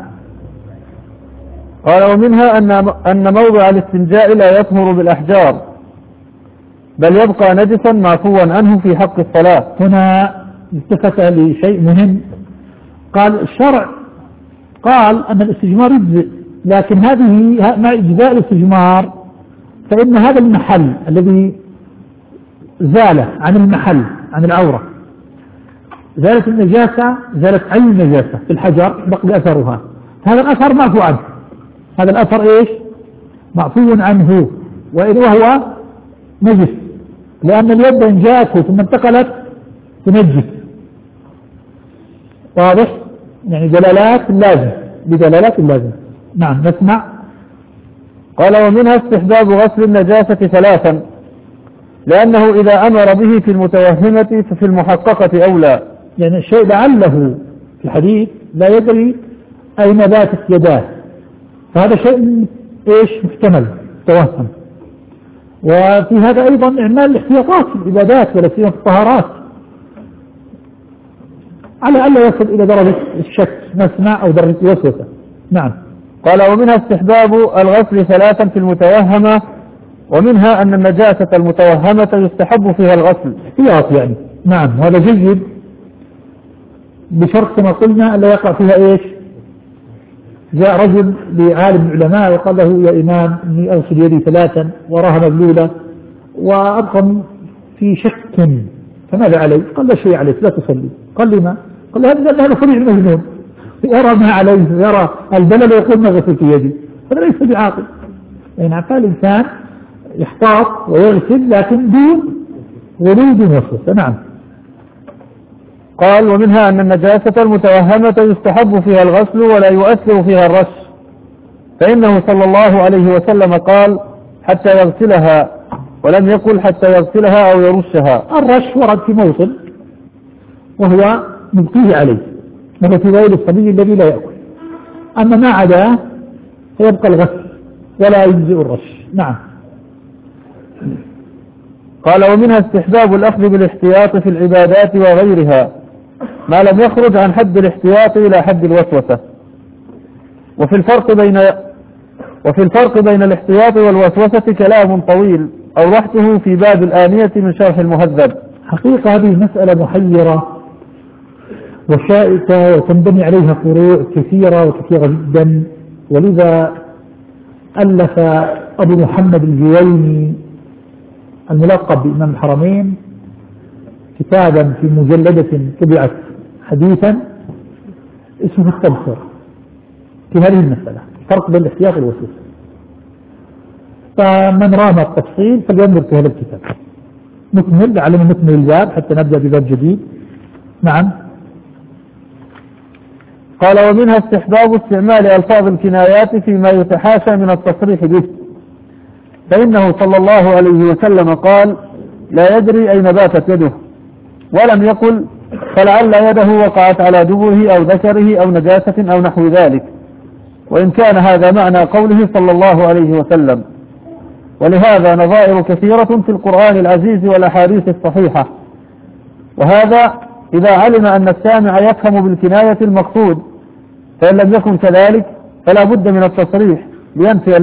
قال: ومنها أن موضع الاستنجاء لا يطهر بالأحجار، بل يبقى نجسا معفوا عنه في حق الصلاة. هنا التفت لشيء مهم. قال الشرع قال أن الاستجمار يجزئ، لكن هذه مع إجزاء الاستجمار فإن هذا المحل الذي زال عن المحل عن العورة، زالت النجاسة، زالت عين النجاسة في الحجر، بقي أثرها، هذا الأثر معفو عنه. هذا الأثر إيش؟ معفو عنه، وهو نجس، لأن اليد إن جاءته ثم انتقلت تنجس. واضح؟ يعني دلالات اللازم بدلالات اللازم. نعم. نسمع. قال: ومنها استحباب غسل النجاسة 3، لأنه إذا أمر به في المتوهمة ففي المحققة أولى. يعني الشيء لعله في الحديث لا يدري أين باتت يداه، فهذا شيء إيش محتمل توهم. وفي هذا أيضا إعمال الاحتياطات في العبادات ولا سيما في الطهارات على ألا يصل إلى درجة الشك نسمع أو درجة الوسوسة. نعم. قال: ومنها استحباب الغسل 3 في المتوهمة، ومنها أن النجاسة المتوهمة يستحب فيها الغسل احتياط يعني. نعم. هذا جيد بشرط كما قلنا ألا يقع فيها إيش. جاء رجل لعالم العلماء وقال له: يا إمام إني أغسل يدي 3 وراها مبلولة وأبقى في شك، فماذا علي؟ قال: لا شيء عليك، لا تصلي. قال لما؟ قال هذا فريع مجنون يرى ما عليه يرى البلل ويقول ما غسل في يدي، هذا ليس بعاقل. يعني فالإنسان يحتاط ويغسل لكن دون ورود وسوسة. نعم. قال ومنها أن النجاسة المتوهمة يستحب فيها الغسل ولا يؤثر فيها الرش، فإنه صلى الله عليه وسلم قال حتى يغسلها، ولم يقل حتى يغسلها أو يرشها. الرش ورد في موطن وهو مبقيه عليه مثل ويل الصبي الذي لا يأكل، أما ما عداه فيبقى الغسل ولا يجزئ الرش. نعم. قال ومنها استحباب الأخذ بالاحتياط في العبادات وغيرها ما لم يخرج عن حد الاحتياط إلى حد الوسوسة. وفي الفرق بين الاحتياط والوسوسة كلام طويل أوضحته في باب الآنية من شرح المهذب. حقيقة هذه مسألة محيرة وشائكة وتنبني عليها فروع كثيرة وكثيرة جدا، ولذا ألف أبو محمد الجويني الملقب بإمام الحرمين كتابا في مجلدة طبعت حديثا اسمه التبصر في هذه المسألة، فرق بين الاحتياط والوسوسة. فمن رام التفصيل فلينظر في هذا الكتاب. نكمل على نكمل الباب حتى نبدأ بباب جديد. نعم. قال ومنها استحباب استعمال ألفاظ الكنايات فيما يتحاشى من التصريح به، فإنه صلى الله عليه وسلم قال لا يدري أين باتت يده، ولم يقل فلعل يده وقعت على دبره أو ذكره أو نجاسة أو نحو ذلك، وإن كان هذا معنى قوله صلى الله عليه وسلم. ولهذا نظائر كثيرة في القرآن العزيز والأحاديث الصحيحة، وهذا إذا علم أن السامع يفهم بالكناية المقصود، فإن لم يكن كذلك فلا بد من التصريح لينفي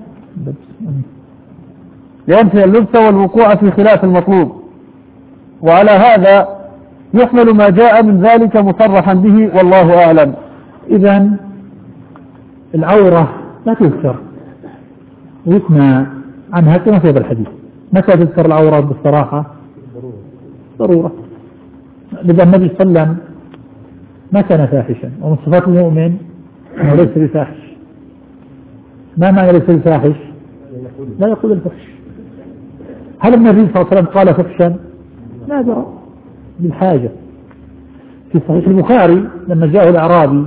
اللبس والوقوع في خلاف المطلوب. وعلى هذا يحمل ما جاء من ذلك مصرحا به والله أعلم. إذن العورة لا تذكر ويثنى عنها كما في هذا الحديث. متى تذكر العورة بالصراحة؟ ضرورة. لذا النبي صلى الله عليه وسلم ما كان فاحشا، ومن صفات المؤمن أنه ليس بفاحش. ما معنى ليس بفاحش؟ لا يقول الفحش. هل النبي صلى الله عليه وسلم قال فحشا؟ نادرا بالحاجة. في صحيح البخاري لما جاءه الأعرابي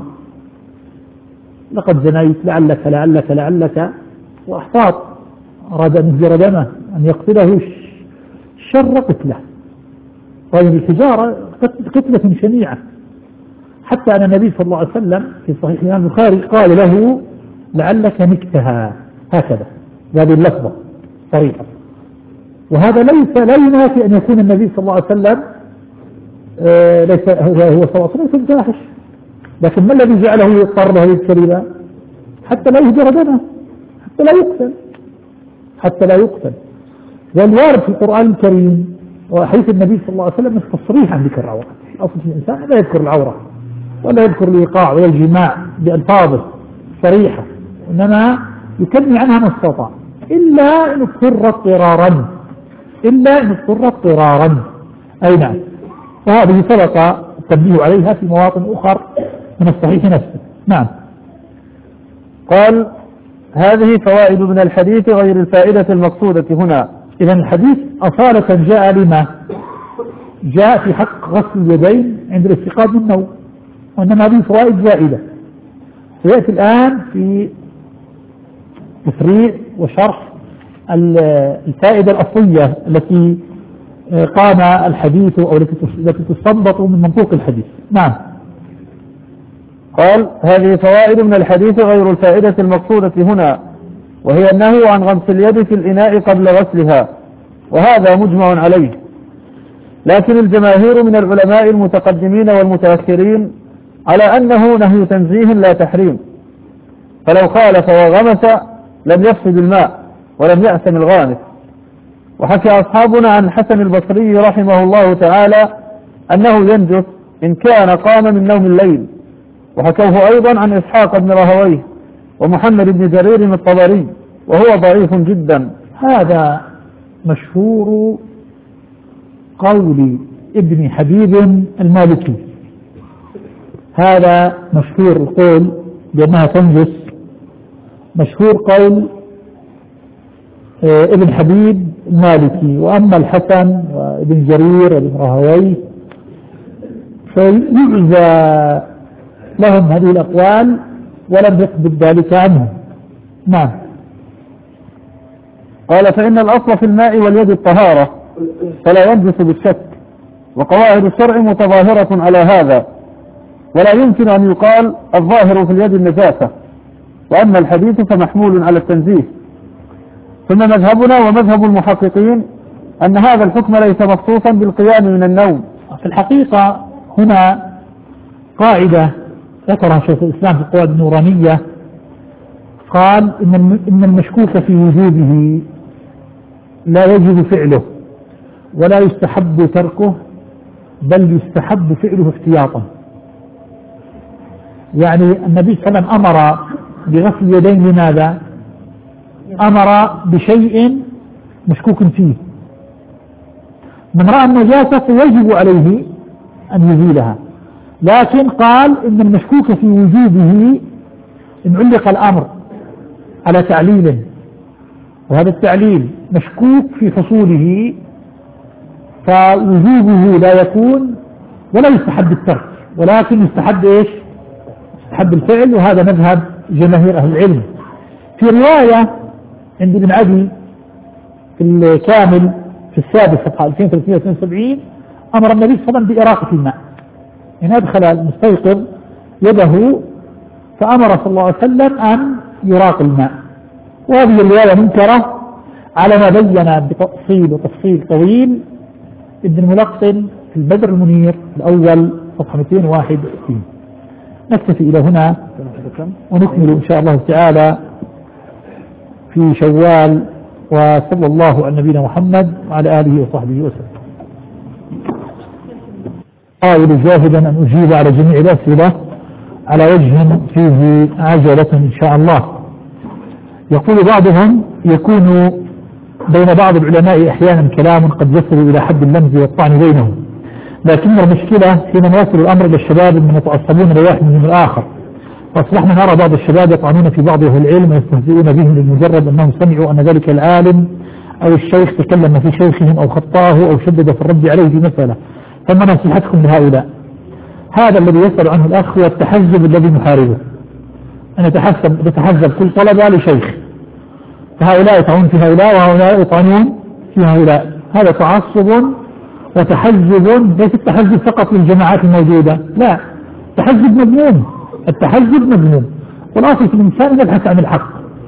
لقد زنيت لعلك لعلك لعلك وأحتاط، أراد أن يهجر دمه أن يقتله شر قتله، طيب الحجارة قتلة شنيعة، حتى أن النبي صلى الله عليه وسلم في صحيح البخاري قال له لعلك نكتها هكذا هذه اللفظة صريحة. وهذا لا ينافي أن يكون النبي صلى الله عليه وسلم ليس هو صلى الله عليه وسلم فاحش، لكن ما الذي جعله يضطر له الكلمة؟ حتى لا يهجر دمه، حتى لا يقتل. والوارد في القرآن الكريم وحديث النبي صلى الله عليه وسلم تصريح عن ذكر العورة. أصل الإنسان لا يذكر العورة ولا يذكر الإيقاع ولا الجماع بألفاظه صريحة، إنما يكني عنها ما استطاع إلا إن اضطرت اضطرارا. أي نعم. وهذه سبق التنبيه عليها في مواطن أخرى من الصحيح نفسه. نعم. قال هذه فوائد من الحديث غير الفائدة المقصودة هنا. إذن الحديث أصالة جاء لما جاء في حق غسل اليدين عند الاستيقاظ من النوم، وإنما هذه فوائد زائدة سيأتي الآن في تفريع وشرح الفائدة الأصلية التي قام الحديث أو التي تستنبط من منطوق الحديث. نعم. قال هذه فوائد من الحديث غير الفائدة المقصودة هنا، وهي النهي عن غمس اليد في الإناء قبل غسلها، وهذا مجمع عليه، لكن الجماهير من العلماء المتقدمين والمتأخرين على أنه نهي تنزيه لا تحريم، فلو خالف وغمس لم يفسد الماء ولم يأثم الغامس. وحكى أصحابنا عن الحسن البصري رحمه الله تعالى أنه ينجس إن كان قام من نوم الليل، وحكوه أيضا عن إسحاق بن راهويه ومحمد بن جرير الطبري وهو ضعيف جدا. هذا مشهور قول ابن حبيب المالكي هذا مشهور القول بأنها تنجس، مشهور قول ابن حبيب المالكي. وأما الحسن وابن جرير وابن راهويه فيجزى لهم هذه الأقوال ولم يثبت ذلك عنهم. نعم. قال فإن الأصل في الماء واليد الطهارة فلا ينجس بالشك، وقواعد الشرع متظاهرة على هذا، ولا يمكن أن يقال الظاهر في اليد النجاسة، وأما الحديث فمحمول على التنزيه. ثم مذهبنا ومذهب المحققين أن هذا الحكم ليس مخصوصا بالقيام من النوم. في الحقيقة هنا قاعدة ذكرها شيخ الإسلام في القواعد النورانية، قال إن المشكوك في وجوبه لا يجب فعله ولا يستحب تركه، بل يستحب فعله احتياطا. يعني النبي صلى الله عليه وسلم أمر بغسل اليدين لماذا؟ أمر بشيء مشكوك فيه، من رأى النجاسة فيجب عليه أن يزيلها، لكن قال إن المشكوك في وجوبه إن علق الأمر على تعليل، وهذا التعليل مشكوك في حصوله، فوجوبه لا يكون ولا يستحب الترك، ولكن يستحب إيش؟ يستحب الفعل، وهذا مذهب جماهير أهل العلم. في رواية عند ابن عدي في الكامل في السادس صفحة 2372 أمر النبي صلى الله عليه وسلم بإراقة الماء، إن أدخل المستيقظ يده فأمر صلى الله عليه وسلم أن يراق الماء. وهذه الرواية منكرة على ما بين بتفصيل وتفصيل طويل ابن الملقن في البدر المنير الأول صفحة 261. نكتفي إلى هنا ونكمل إن شاء الله تعالى في شوال، وصلى الله على نبينا محمد وعلى آله وصحبه وسلم. أحاول جاهدا أن أجيب على جميع الأسئلة على وجه فيه عجلة إن شاء الله. يقول بعضهم يكون بين بعض العلماء أحيانا كلام قد يصل إلى حد اللمز والطعن بينهم، لكن المشكلة في من يصل الأمر للشباب من يتعصبون لواحد من الآخر، فأصبحنا نرى بعض الشباب يطعنون في بعض أهل العلم ويستهزئون بهم لمجرد أنهم سمعوا أن ذلك العالم أو الشيخ تكلم في شيخهم أو خطاه أو شدد في الرد عليه في مسألة. فما نصيحتكم لهؤلاء؟ هذا الذي يسأل عنه الأخ هو التحزب الذي نحاربه، أن يتحزب كل طلبة لشيخ، فهؤلاء يطعنون في هؤلاء وهؤلاء يطعنون في هؤلاء. هذا تعصب وتحزب، ليس التحزب فقط للجماعات الموجودة، لا، التحزب مذموم، التحزب مذموم، والأصل في الإنسان أن يبحث عن الحق،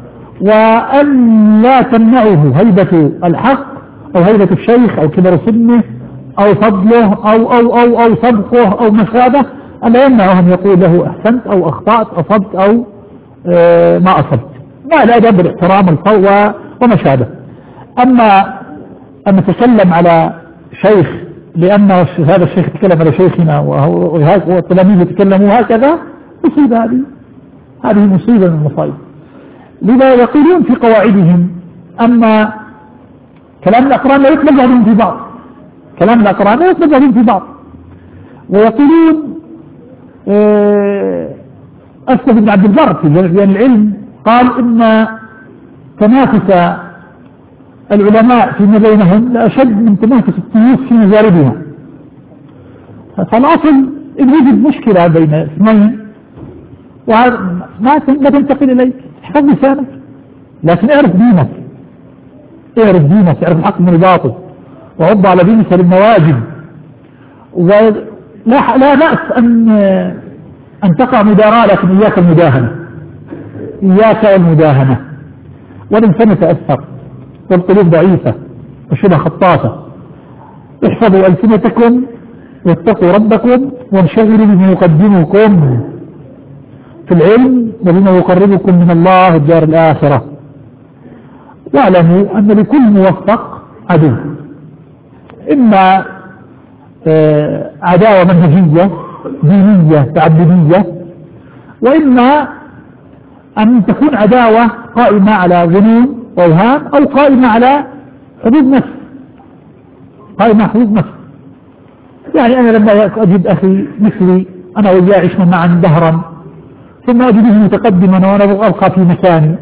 وأن لا تمنعه هيبة الحق أو هيبة الشيخ أو كبر سنه أو فضله أو سبقه أو مشابه، أن لا يمنعه أن يقول له أحسنت أو أخطأت أصبت أو ما أصبت، ما الأدب بالاحترام القوة وما شابه. أما أن نتكلم على شيخ لأن هذا الشيخ يتكلم على شيخنا والتلاميذ يتكلموا هكذا، مصيبة، هذه مصيبة من المصائب. لذا يقولون في قواعدهم أما كلام الأقران لا يطلق بعضهم في بعض، كلام الأقران لا يطلق بعضهم في بعض. ويقولون أسلم بن عبد البر في جامع العلم قال إن تنافس العلماء فيما بينهم لأشد من تنافس السيوف في مزاربها. فالأصل إن وجد مشكلة بين اثنين ما تنتقل إليك، احفظ لسانك، لكن اعرف دينك، اعرف الحق من الباطل، وعض على دينك للنواجذ. ولا بأس أن تقع مداراة، لكن إياك المداهنة، إياك والمداهنة. والإنسان يتأثر والقلوب ضعيفة والشبه خطافة. احفظوا ألسنتكم واتقوا ربكم وانشغلوا بما يقدمكم في العلم وبما يقربكم من الله الدار الآخرة. واعلموا أن لكل موفق عدو، إما عداوة منهجية دينية تعبدية، وإما أن تكون عداوة قائمة على ظنون وأوهام، أو قائمة على حدود نفس، قائمة حدود نفس. يعني أنا لما أجد أخي مثلي أنا وياه عشنا معا دهرا ثم أجده متقدما وأنا أبقى في مكاني،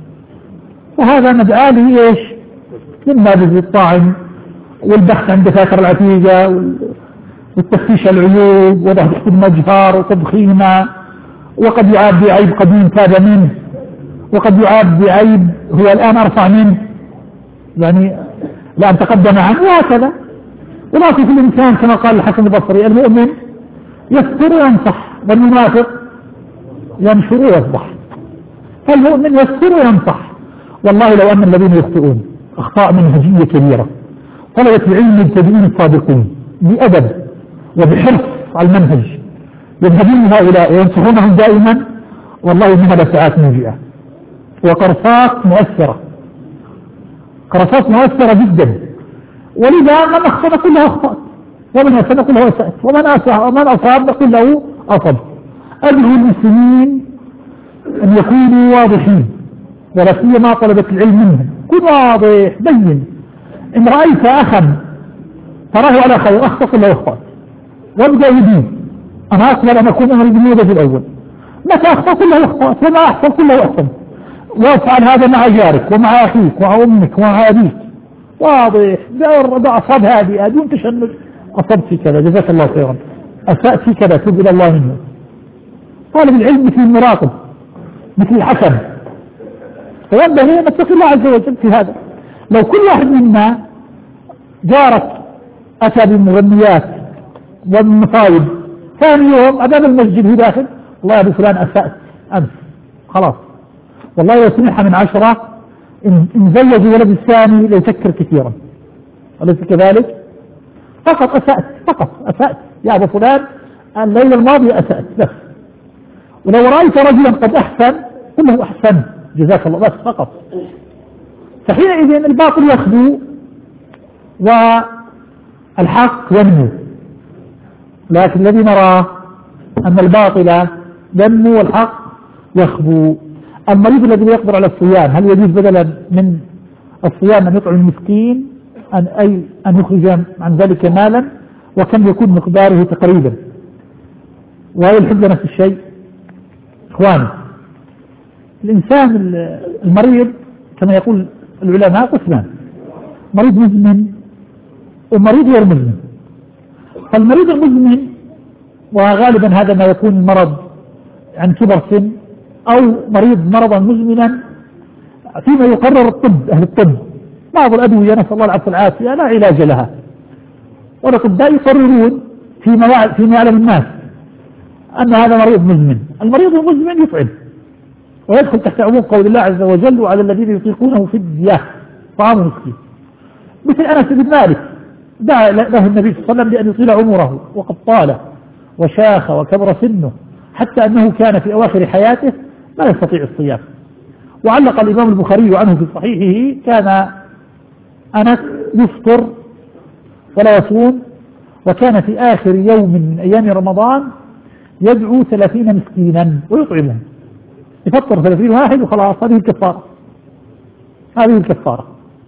وهذا مدعاه لي إيش؟ من باب الطاعن والبحث عن دفاتر العتيقة والتفتيش العيوب وضغط المجهر وتضخيمه، وقد يعاب بعيب قديم تاب منه، وقد يعاب بعيب هو الآن أرفع منه، يعني لأن تقدم عنه، وهكذا. ولكن في الإنسان كما قال الحسن البصري المؤمن يستر وينصح والمنافق ينشر ويفضح. فالمؤمن يستر وينصح. والله لو أن الذين يخطئون أخطاء منهجية كبيرة طلبة العلم المبتدئين الصادقون بأدب وبحرص على المنهج يذهبون هؤلاء وينصحونهم دائما، والله إنها لساعات موجئة وقرصات مؤثرة، قرصات مؤثرة جدا. ولذا من أخطأ كله أخطأ، ومن أسأل كله أسأت، ومن أصاب كله أصب. أدعو المسلمين أن يكونوا واضحين، ولا سيما طلبة العلم منهم، كن واضح بين. إن رأيت أخا تراه على خير أخطأ كله أخطأ، وابدأ يدين. أنا أقبل أن أكون أمر بالموضة في الأول، متى أخطأ كله أخطأ وما أحسن كله أحسن، وافعل هذا مع جارك ومع أخيك ومع أمك ومع أبيك، واضح. أصاب هذه دون تشنج، أصبت في كذا جزاك الله خيرا، أسأت في كذا تب إلى الله منه. طالب العلم مثل المراقب مثل الحكم، فينبغي أن نتقي الله عز وجل في هذا. لو كل واحد منا جارك أتى بالمغنيات والمصايب ثاني يوم أمام المسجد في داخل، والله يا أبو فلان أسأت أمس، خلاص والله لو سمح من 10 إن زوج ولد الثاني ليفكر كثيرا، أليس كذلك؟ فقط أسأت، فقط أسأت يا أبو فلان الليلة الماضية أسأت بس. ولو رأيت رجلا قد أحسن قل له أحسن جزاك الله بس فقط. فحينئذ الباطل يخدو والحق ينمو. لكن الذي نراه أن الباطل ينمو والحق يخبو. المريض الذي يقدر على الصيام هل يجوز بدلا من الصيام أن يطعم المسكين أن يخرج عن ذلك مالا؟ وكم يكون مقداره تقريبا؟ وهي الحجة نفس الشيء. إخواني، الإنسان المريض كما يقول العلماء قسمان: مريض مزمن ومريض غير مزمن. فالمريض المزمن وغالبا هذا ما يكون المرض عن كبر سن أو مريض مرضا مزمنا فيما يقرر الطب، أهل الطب بعض الأدوية نسأل الله العفو والعافية لا علاج لها، والأطباء يقررون فيما يعلم الناس أن هذا مريض مزمن. المريض المزمن يفعل ويدخل تحت عموم قول الله عز وجل: وعلى الذين يطيقونه فدية طعام مسكين. مثل أنس بن مالك دعا له النبي صلى الله عليه وسلم بأن يطيل عمره وقد طال وشاخ وكبر سنه حتى أنه كان في أواخر حياته لا يستطيع الصيام. وعلق الإمام البخاري عنه في صحيحه: كان أنس يفطر ولا يصوم، وكان في آخر يوم من أيام رمضان يدعو 30 مسكينا ويطعمهم، يفطر 30 واحد وخلاص. هذه الكفارة، هذه الكفارة.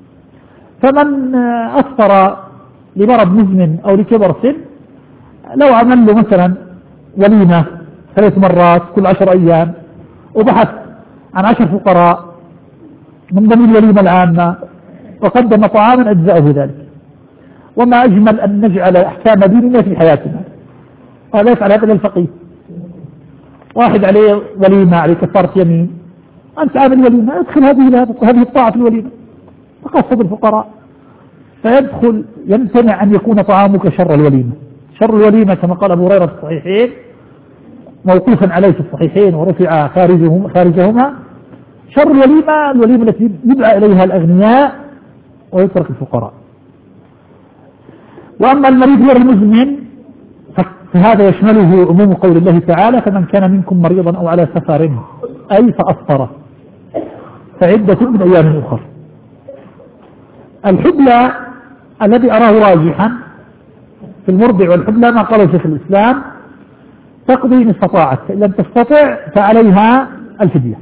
فمن أفطر لمرض مزمن أو لكبر سن لو عمل له مثلا وليمة 3 مرات كل 10 أيام وبحث عن 10 فقراء من ضمن الوليمة العامة وقدم طعاما أجزأه ذلك. وما أجمل أن نجعل أحكام ديننا في حياتنا. هذا يفعل هذا للفقيه، واحد عليه وليمة عليه كفارة يمين، أنت عامل وليمة ادخل هذه الطاعة في الوليمة، تقصد الفقراء فيدخل يمتنع أن يكون طعامك شر الوليمة. شر الوليمة كما قال أبو هريرة في الصحيحين موقوفا عليه في الصحيحين ورفع خارجهما: شر الوليمة التي يدعى إليها الأغنياء ويترك الفقراء. وأما المريض غير المزمن فهذا يشمله عموم قول الله تعالى: فمن كان منكم مريضا أو على سفر أي فأفطر فعدة من أيام أخر. الحبلى الذي أراه راجحا في المرضع والحبلى ما قاله شيخ الإسلام: تقضي إن استطاعت، فإن لم تستطع فعليها الفدية.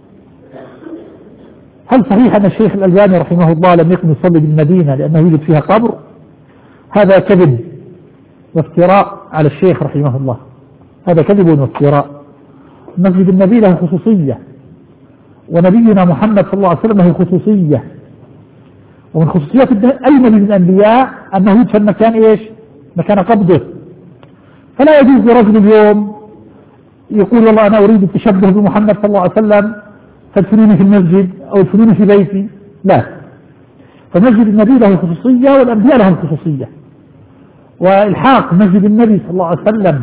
هل صحيح أن الشيخ الألباني رحمه الله لم يكن يصلي بالمدينة لأنه يوجد فيها قبر؟ هذا كذب وافتراء على الشيخ رحمه الله. هذا كذب وافتراء. مسجد النبي له خصوصية، ونبينا محمد صلى الله عليه وسلم له خصوصية، ومن خصوصيات أي نبي من الأنبياء أنه يدفن مكان إيش؟ مكان قبضه. فلا يجوز لرجل اليوم يقول والله أنا أريد التشبه بمحمد صلى الله عليه وسلم فادفنوني في المسجد أو ادفنوني في بيتي، لا. فمسجد النبي له خصوصية والأنبياء لهم خصوصية، والحاق مسجد النبي صلى الله عليه وسلم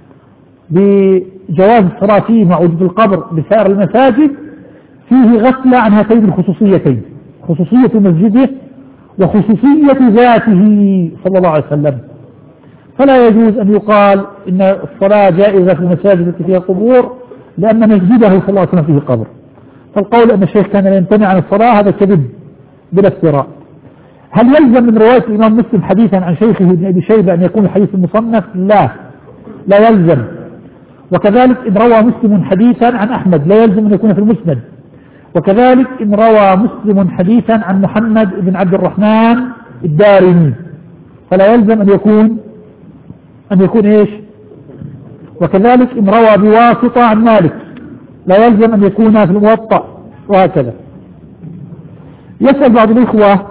بجواز الصلاة فيه مع وجود القبر بسائر المساجد فيه غفلة عن هاتين الخصوصيتين، خصوصية مسجده وخصوصية ذاته صلى الله عليه وسلم. فلا يجوز أن يقال إن الصلاة جائزة في المساجد التي فيها قبور لأن مسجده صلى الله عليه وسلم فيه قبر. فالقول أن الشيخ كان يمتنع عن الصلاة هذا كذب بلا افتراء. هل يلزم من رواية الإمام مسلم حديثا عن شيخه ابن أبي شيبة أن يكون الحديث المصنف؟ لا يلزم. وكذلك إن روى مسلم حديثا عن أحمد لا يلزم أن يكون في المسند. وكذلك إن روى مسلم حديثا عن محمد بن عبد الرحمن الدارمي فلا يلزم أن يكون إيش؟ وكذلك إن روى بواسطة عن مالك لا يلزم أن يكون في الموطأ، وهكذا. يسأل بعض الإخوة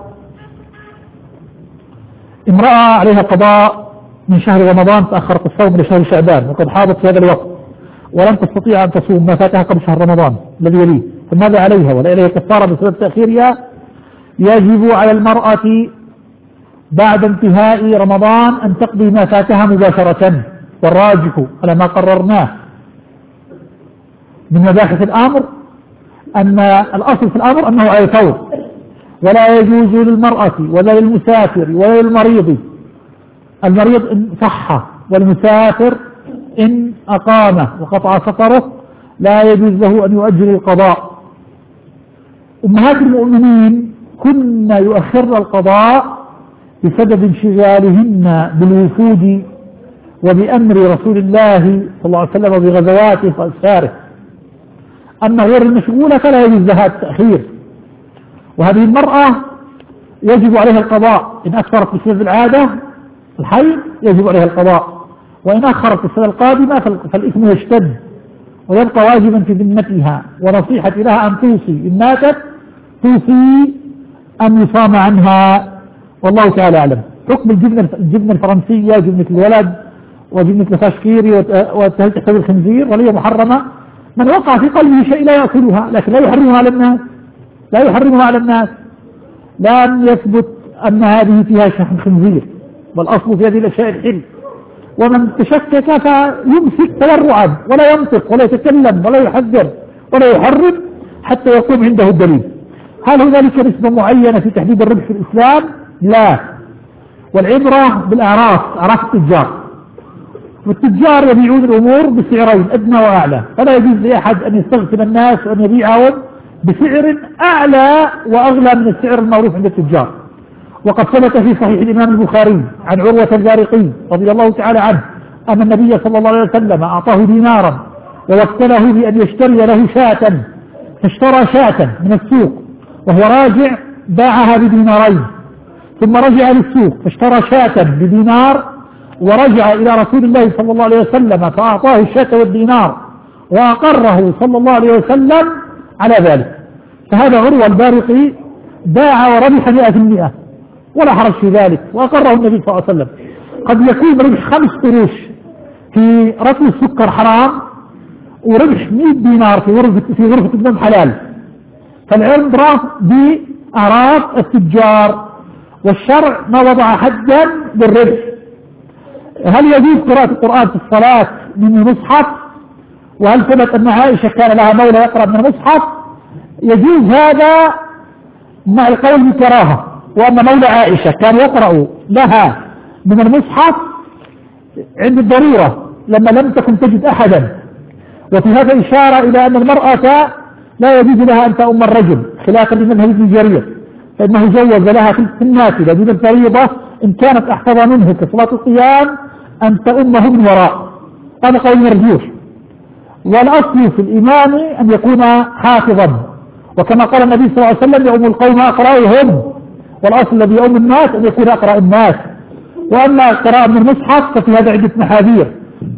امرأة عليها قضاء من شهر رمضان تأخرت الصوم إلى شهر شعبان وقد حاضت في هذا الوقت ولم تستطيع أن تصوم ما فاتها قبل شهر رمضان الذي يليه، فماذا عليها؟ ولا إليها كفارة بسبب تأخيرها؟ يجب على المرأة بعد انتهاء رمضان أن تقضي ما فاتها مباشرة، والراجح على ما قررناه من مباحث الأمر أن الأصل في الأمر أنه على الفور، ولا يجوز للمرأة ولا للمسافر ولا للمريض، المريض إن صح والمسافر إن أقام وقطع سفره لا يجوز له أن يؤجل القضاء. أمهات المؤمنين كن يؤخرن القضاء بسبب انشغالهن بالوفود وبأمر رسول الله صلى الله عليه وسلم وبغزواته وأسفاره. أما غير المشغولة فلا يجوز لها التأخير، وهذه المرأة يجب عليها القضاء إن أكثرت بسبب العادة الحيض يجب عليها القضاء، وإن أخرت السنة القادمة فالإثم يشتد ويبقى واجبا في ذمتها. ونصيحتي لها أن توصي إن ماتت توصي أن يصام عنها، والله تعالى أعلم. حكم الجبنة الفرنسية وجبنة الولد وجبنة الفاشكيري وهل تحتوي الخنزير وهي محرمة؟ من وقع في قلبه شيء لا يأكلها، لكن لا يحرمها على الناس. لم يثبت أن هذه فيها شحم خنزير، والأصل في هذه الأشياء الحل. ومن تشكك فيمسك تورعا ولا ينطق ولا يتكلم ولا يحذر ولا يحرم حتى يقوم عنده الدليل. هل هنالك نسبة معينة في تحديد الربح في الإسلام؟ لا. والعبرة بالأعراف، أعراف التجار، والتجار يبيعون الأمور بسعرين أدنى وأعلى، فلا يجوز لأحد أن يستغفل الناس وأن يبيعهم بسعر أعلى وأغلى من السعر المعروف عند التجار. وقد ثبت في صحيح الإمام البخاري عن عروة البارقي رضي الله تعالى عنه أن النبي صلى الله عليه وسلم أعطاه دينارا ووكله بأن يشتري له شاة، فاشترى شاة من السوق وهو راجع باعها بدينارين، ثم رجع للسوق فاشترى شاة بدينار ورجع إلى رسول الله صلى الله عليه وسلم فأعطاه الشاة والدينار وأقره صلى الله عليه وسلم على ذلك. فهذا عروة البارقي باع وربح 100% ولا حرج في ذلك، وأقره النبي صلى الله عليه وسلم. قد يكون ربح 5 قروش في رطل السكر حرام، وربح 100 دينار في غرفة الدم حلال. فالعبرة بأعراف التجار، والشرع ما وضع حدا للربح. هل يجوز قراءة القرآن في الصلاة من المصحف؟ وهل ثبت أن عائشة كان لها مولى يقرأ من المصحف؟ يجوز هذا مع القول بكراهة، وأن مولى عائشة كان يقرأ لها من المصحف عند الضرورة لما لم تكن تجد أحدا. وفي هذا إشارة إلى أن المرأة لا يجوز لها أن تؤم الرجل خلافا لمذهب ابن جرير، فإنه جوز لها في النافلة دون الفريضة إن كانت أحفظ منه كصلاة القيام أن تؤمه من وراء. هذا قول مرجوح، والأصل في الإمام أن يكون حافظا، وكما قال النبي صلى الله عليه وسلم يؤم القوم أقرأهم، والأصل الذي يؤم الناس أن يكون أقرأ الناس. وأما قراءة من المصحف ففي هذا عدة محاذير،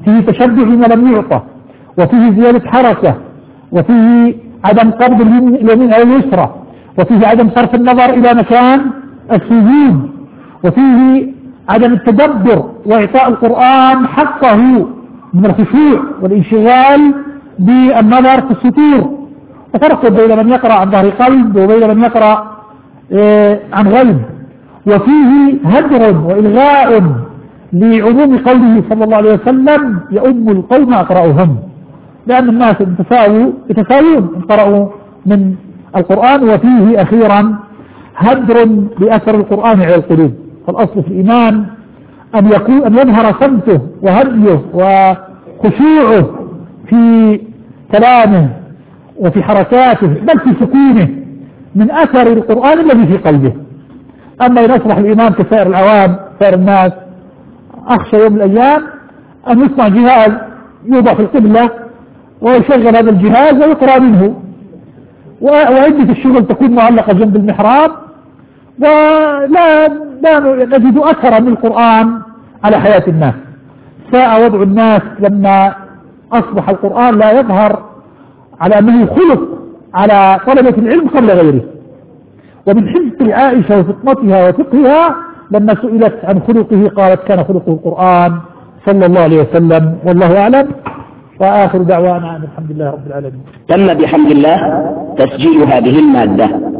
فيه تشبع بما لم يعطى، وفيه زيادة حركة، وفيه عدم قبض اليمين أو اليسرى، وفيه عدم صرف النظر إلى مكان السجود، وفيه عدم التدبر وإعطاء القرآن حقه من الخشوع والانشغال بالنظر في السطور، وفرق بين من يقرأ عن ظهر قلب وبين من يقرأ عن غيب. وفيه هدر وإلغاء لعموم قوله صلى الله عليه وسلم يؤم القوم أقرأهم، لأن الناس يتساوون إن قرأوا من القرآن. وفيه أخيرا هدر لأثر القرآن على القلوب. فالأصل في الإيمان أن يظهر صمته وهديه وخشوعه في كلامه وفي حركاته بل في سكونه من أثر القرآن الذي في قلبه. أما إن أصبح الإيمان كسائر العوام سائر الناس، أخشى يوم من الأيام أن يصنع جهاز يوضع في القبلة ويشغل هذا الجهاز ويقرأ منه، وعدة الشغل تكون معلقة جنب المحراب، ولا نجد أثرا من القرآن على حياة الناس. ساء وضع الناس لما أصبح القرآن لا يظهر على أنه خلق على طلبة العلم قبل غيره. ومن حفظ عائشة وفطنتها وفقهها لما سئلت عن خلقه قالت كان خلقه القرآن صلى الله عليه وسلم، والله أعلم. وآخر دعوانا أن الحمد لله رب العالمين. تم بحمد الله تسجيل هذه المادة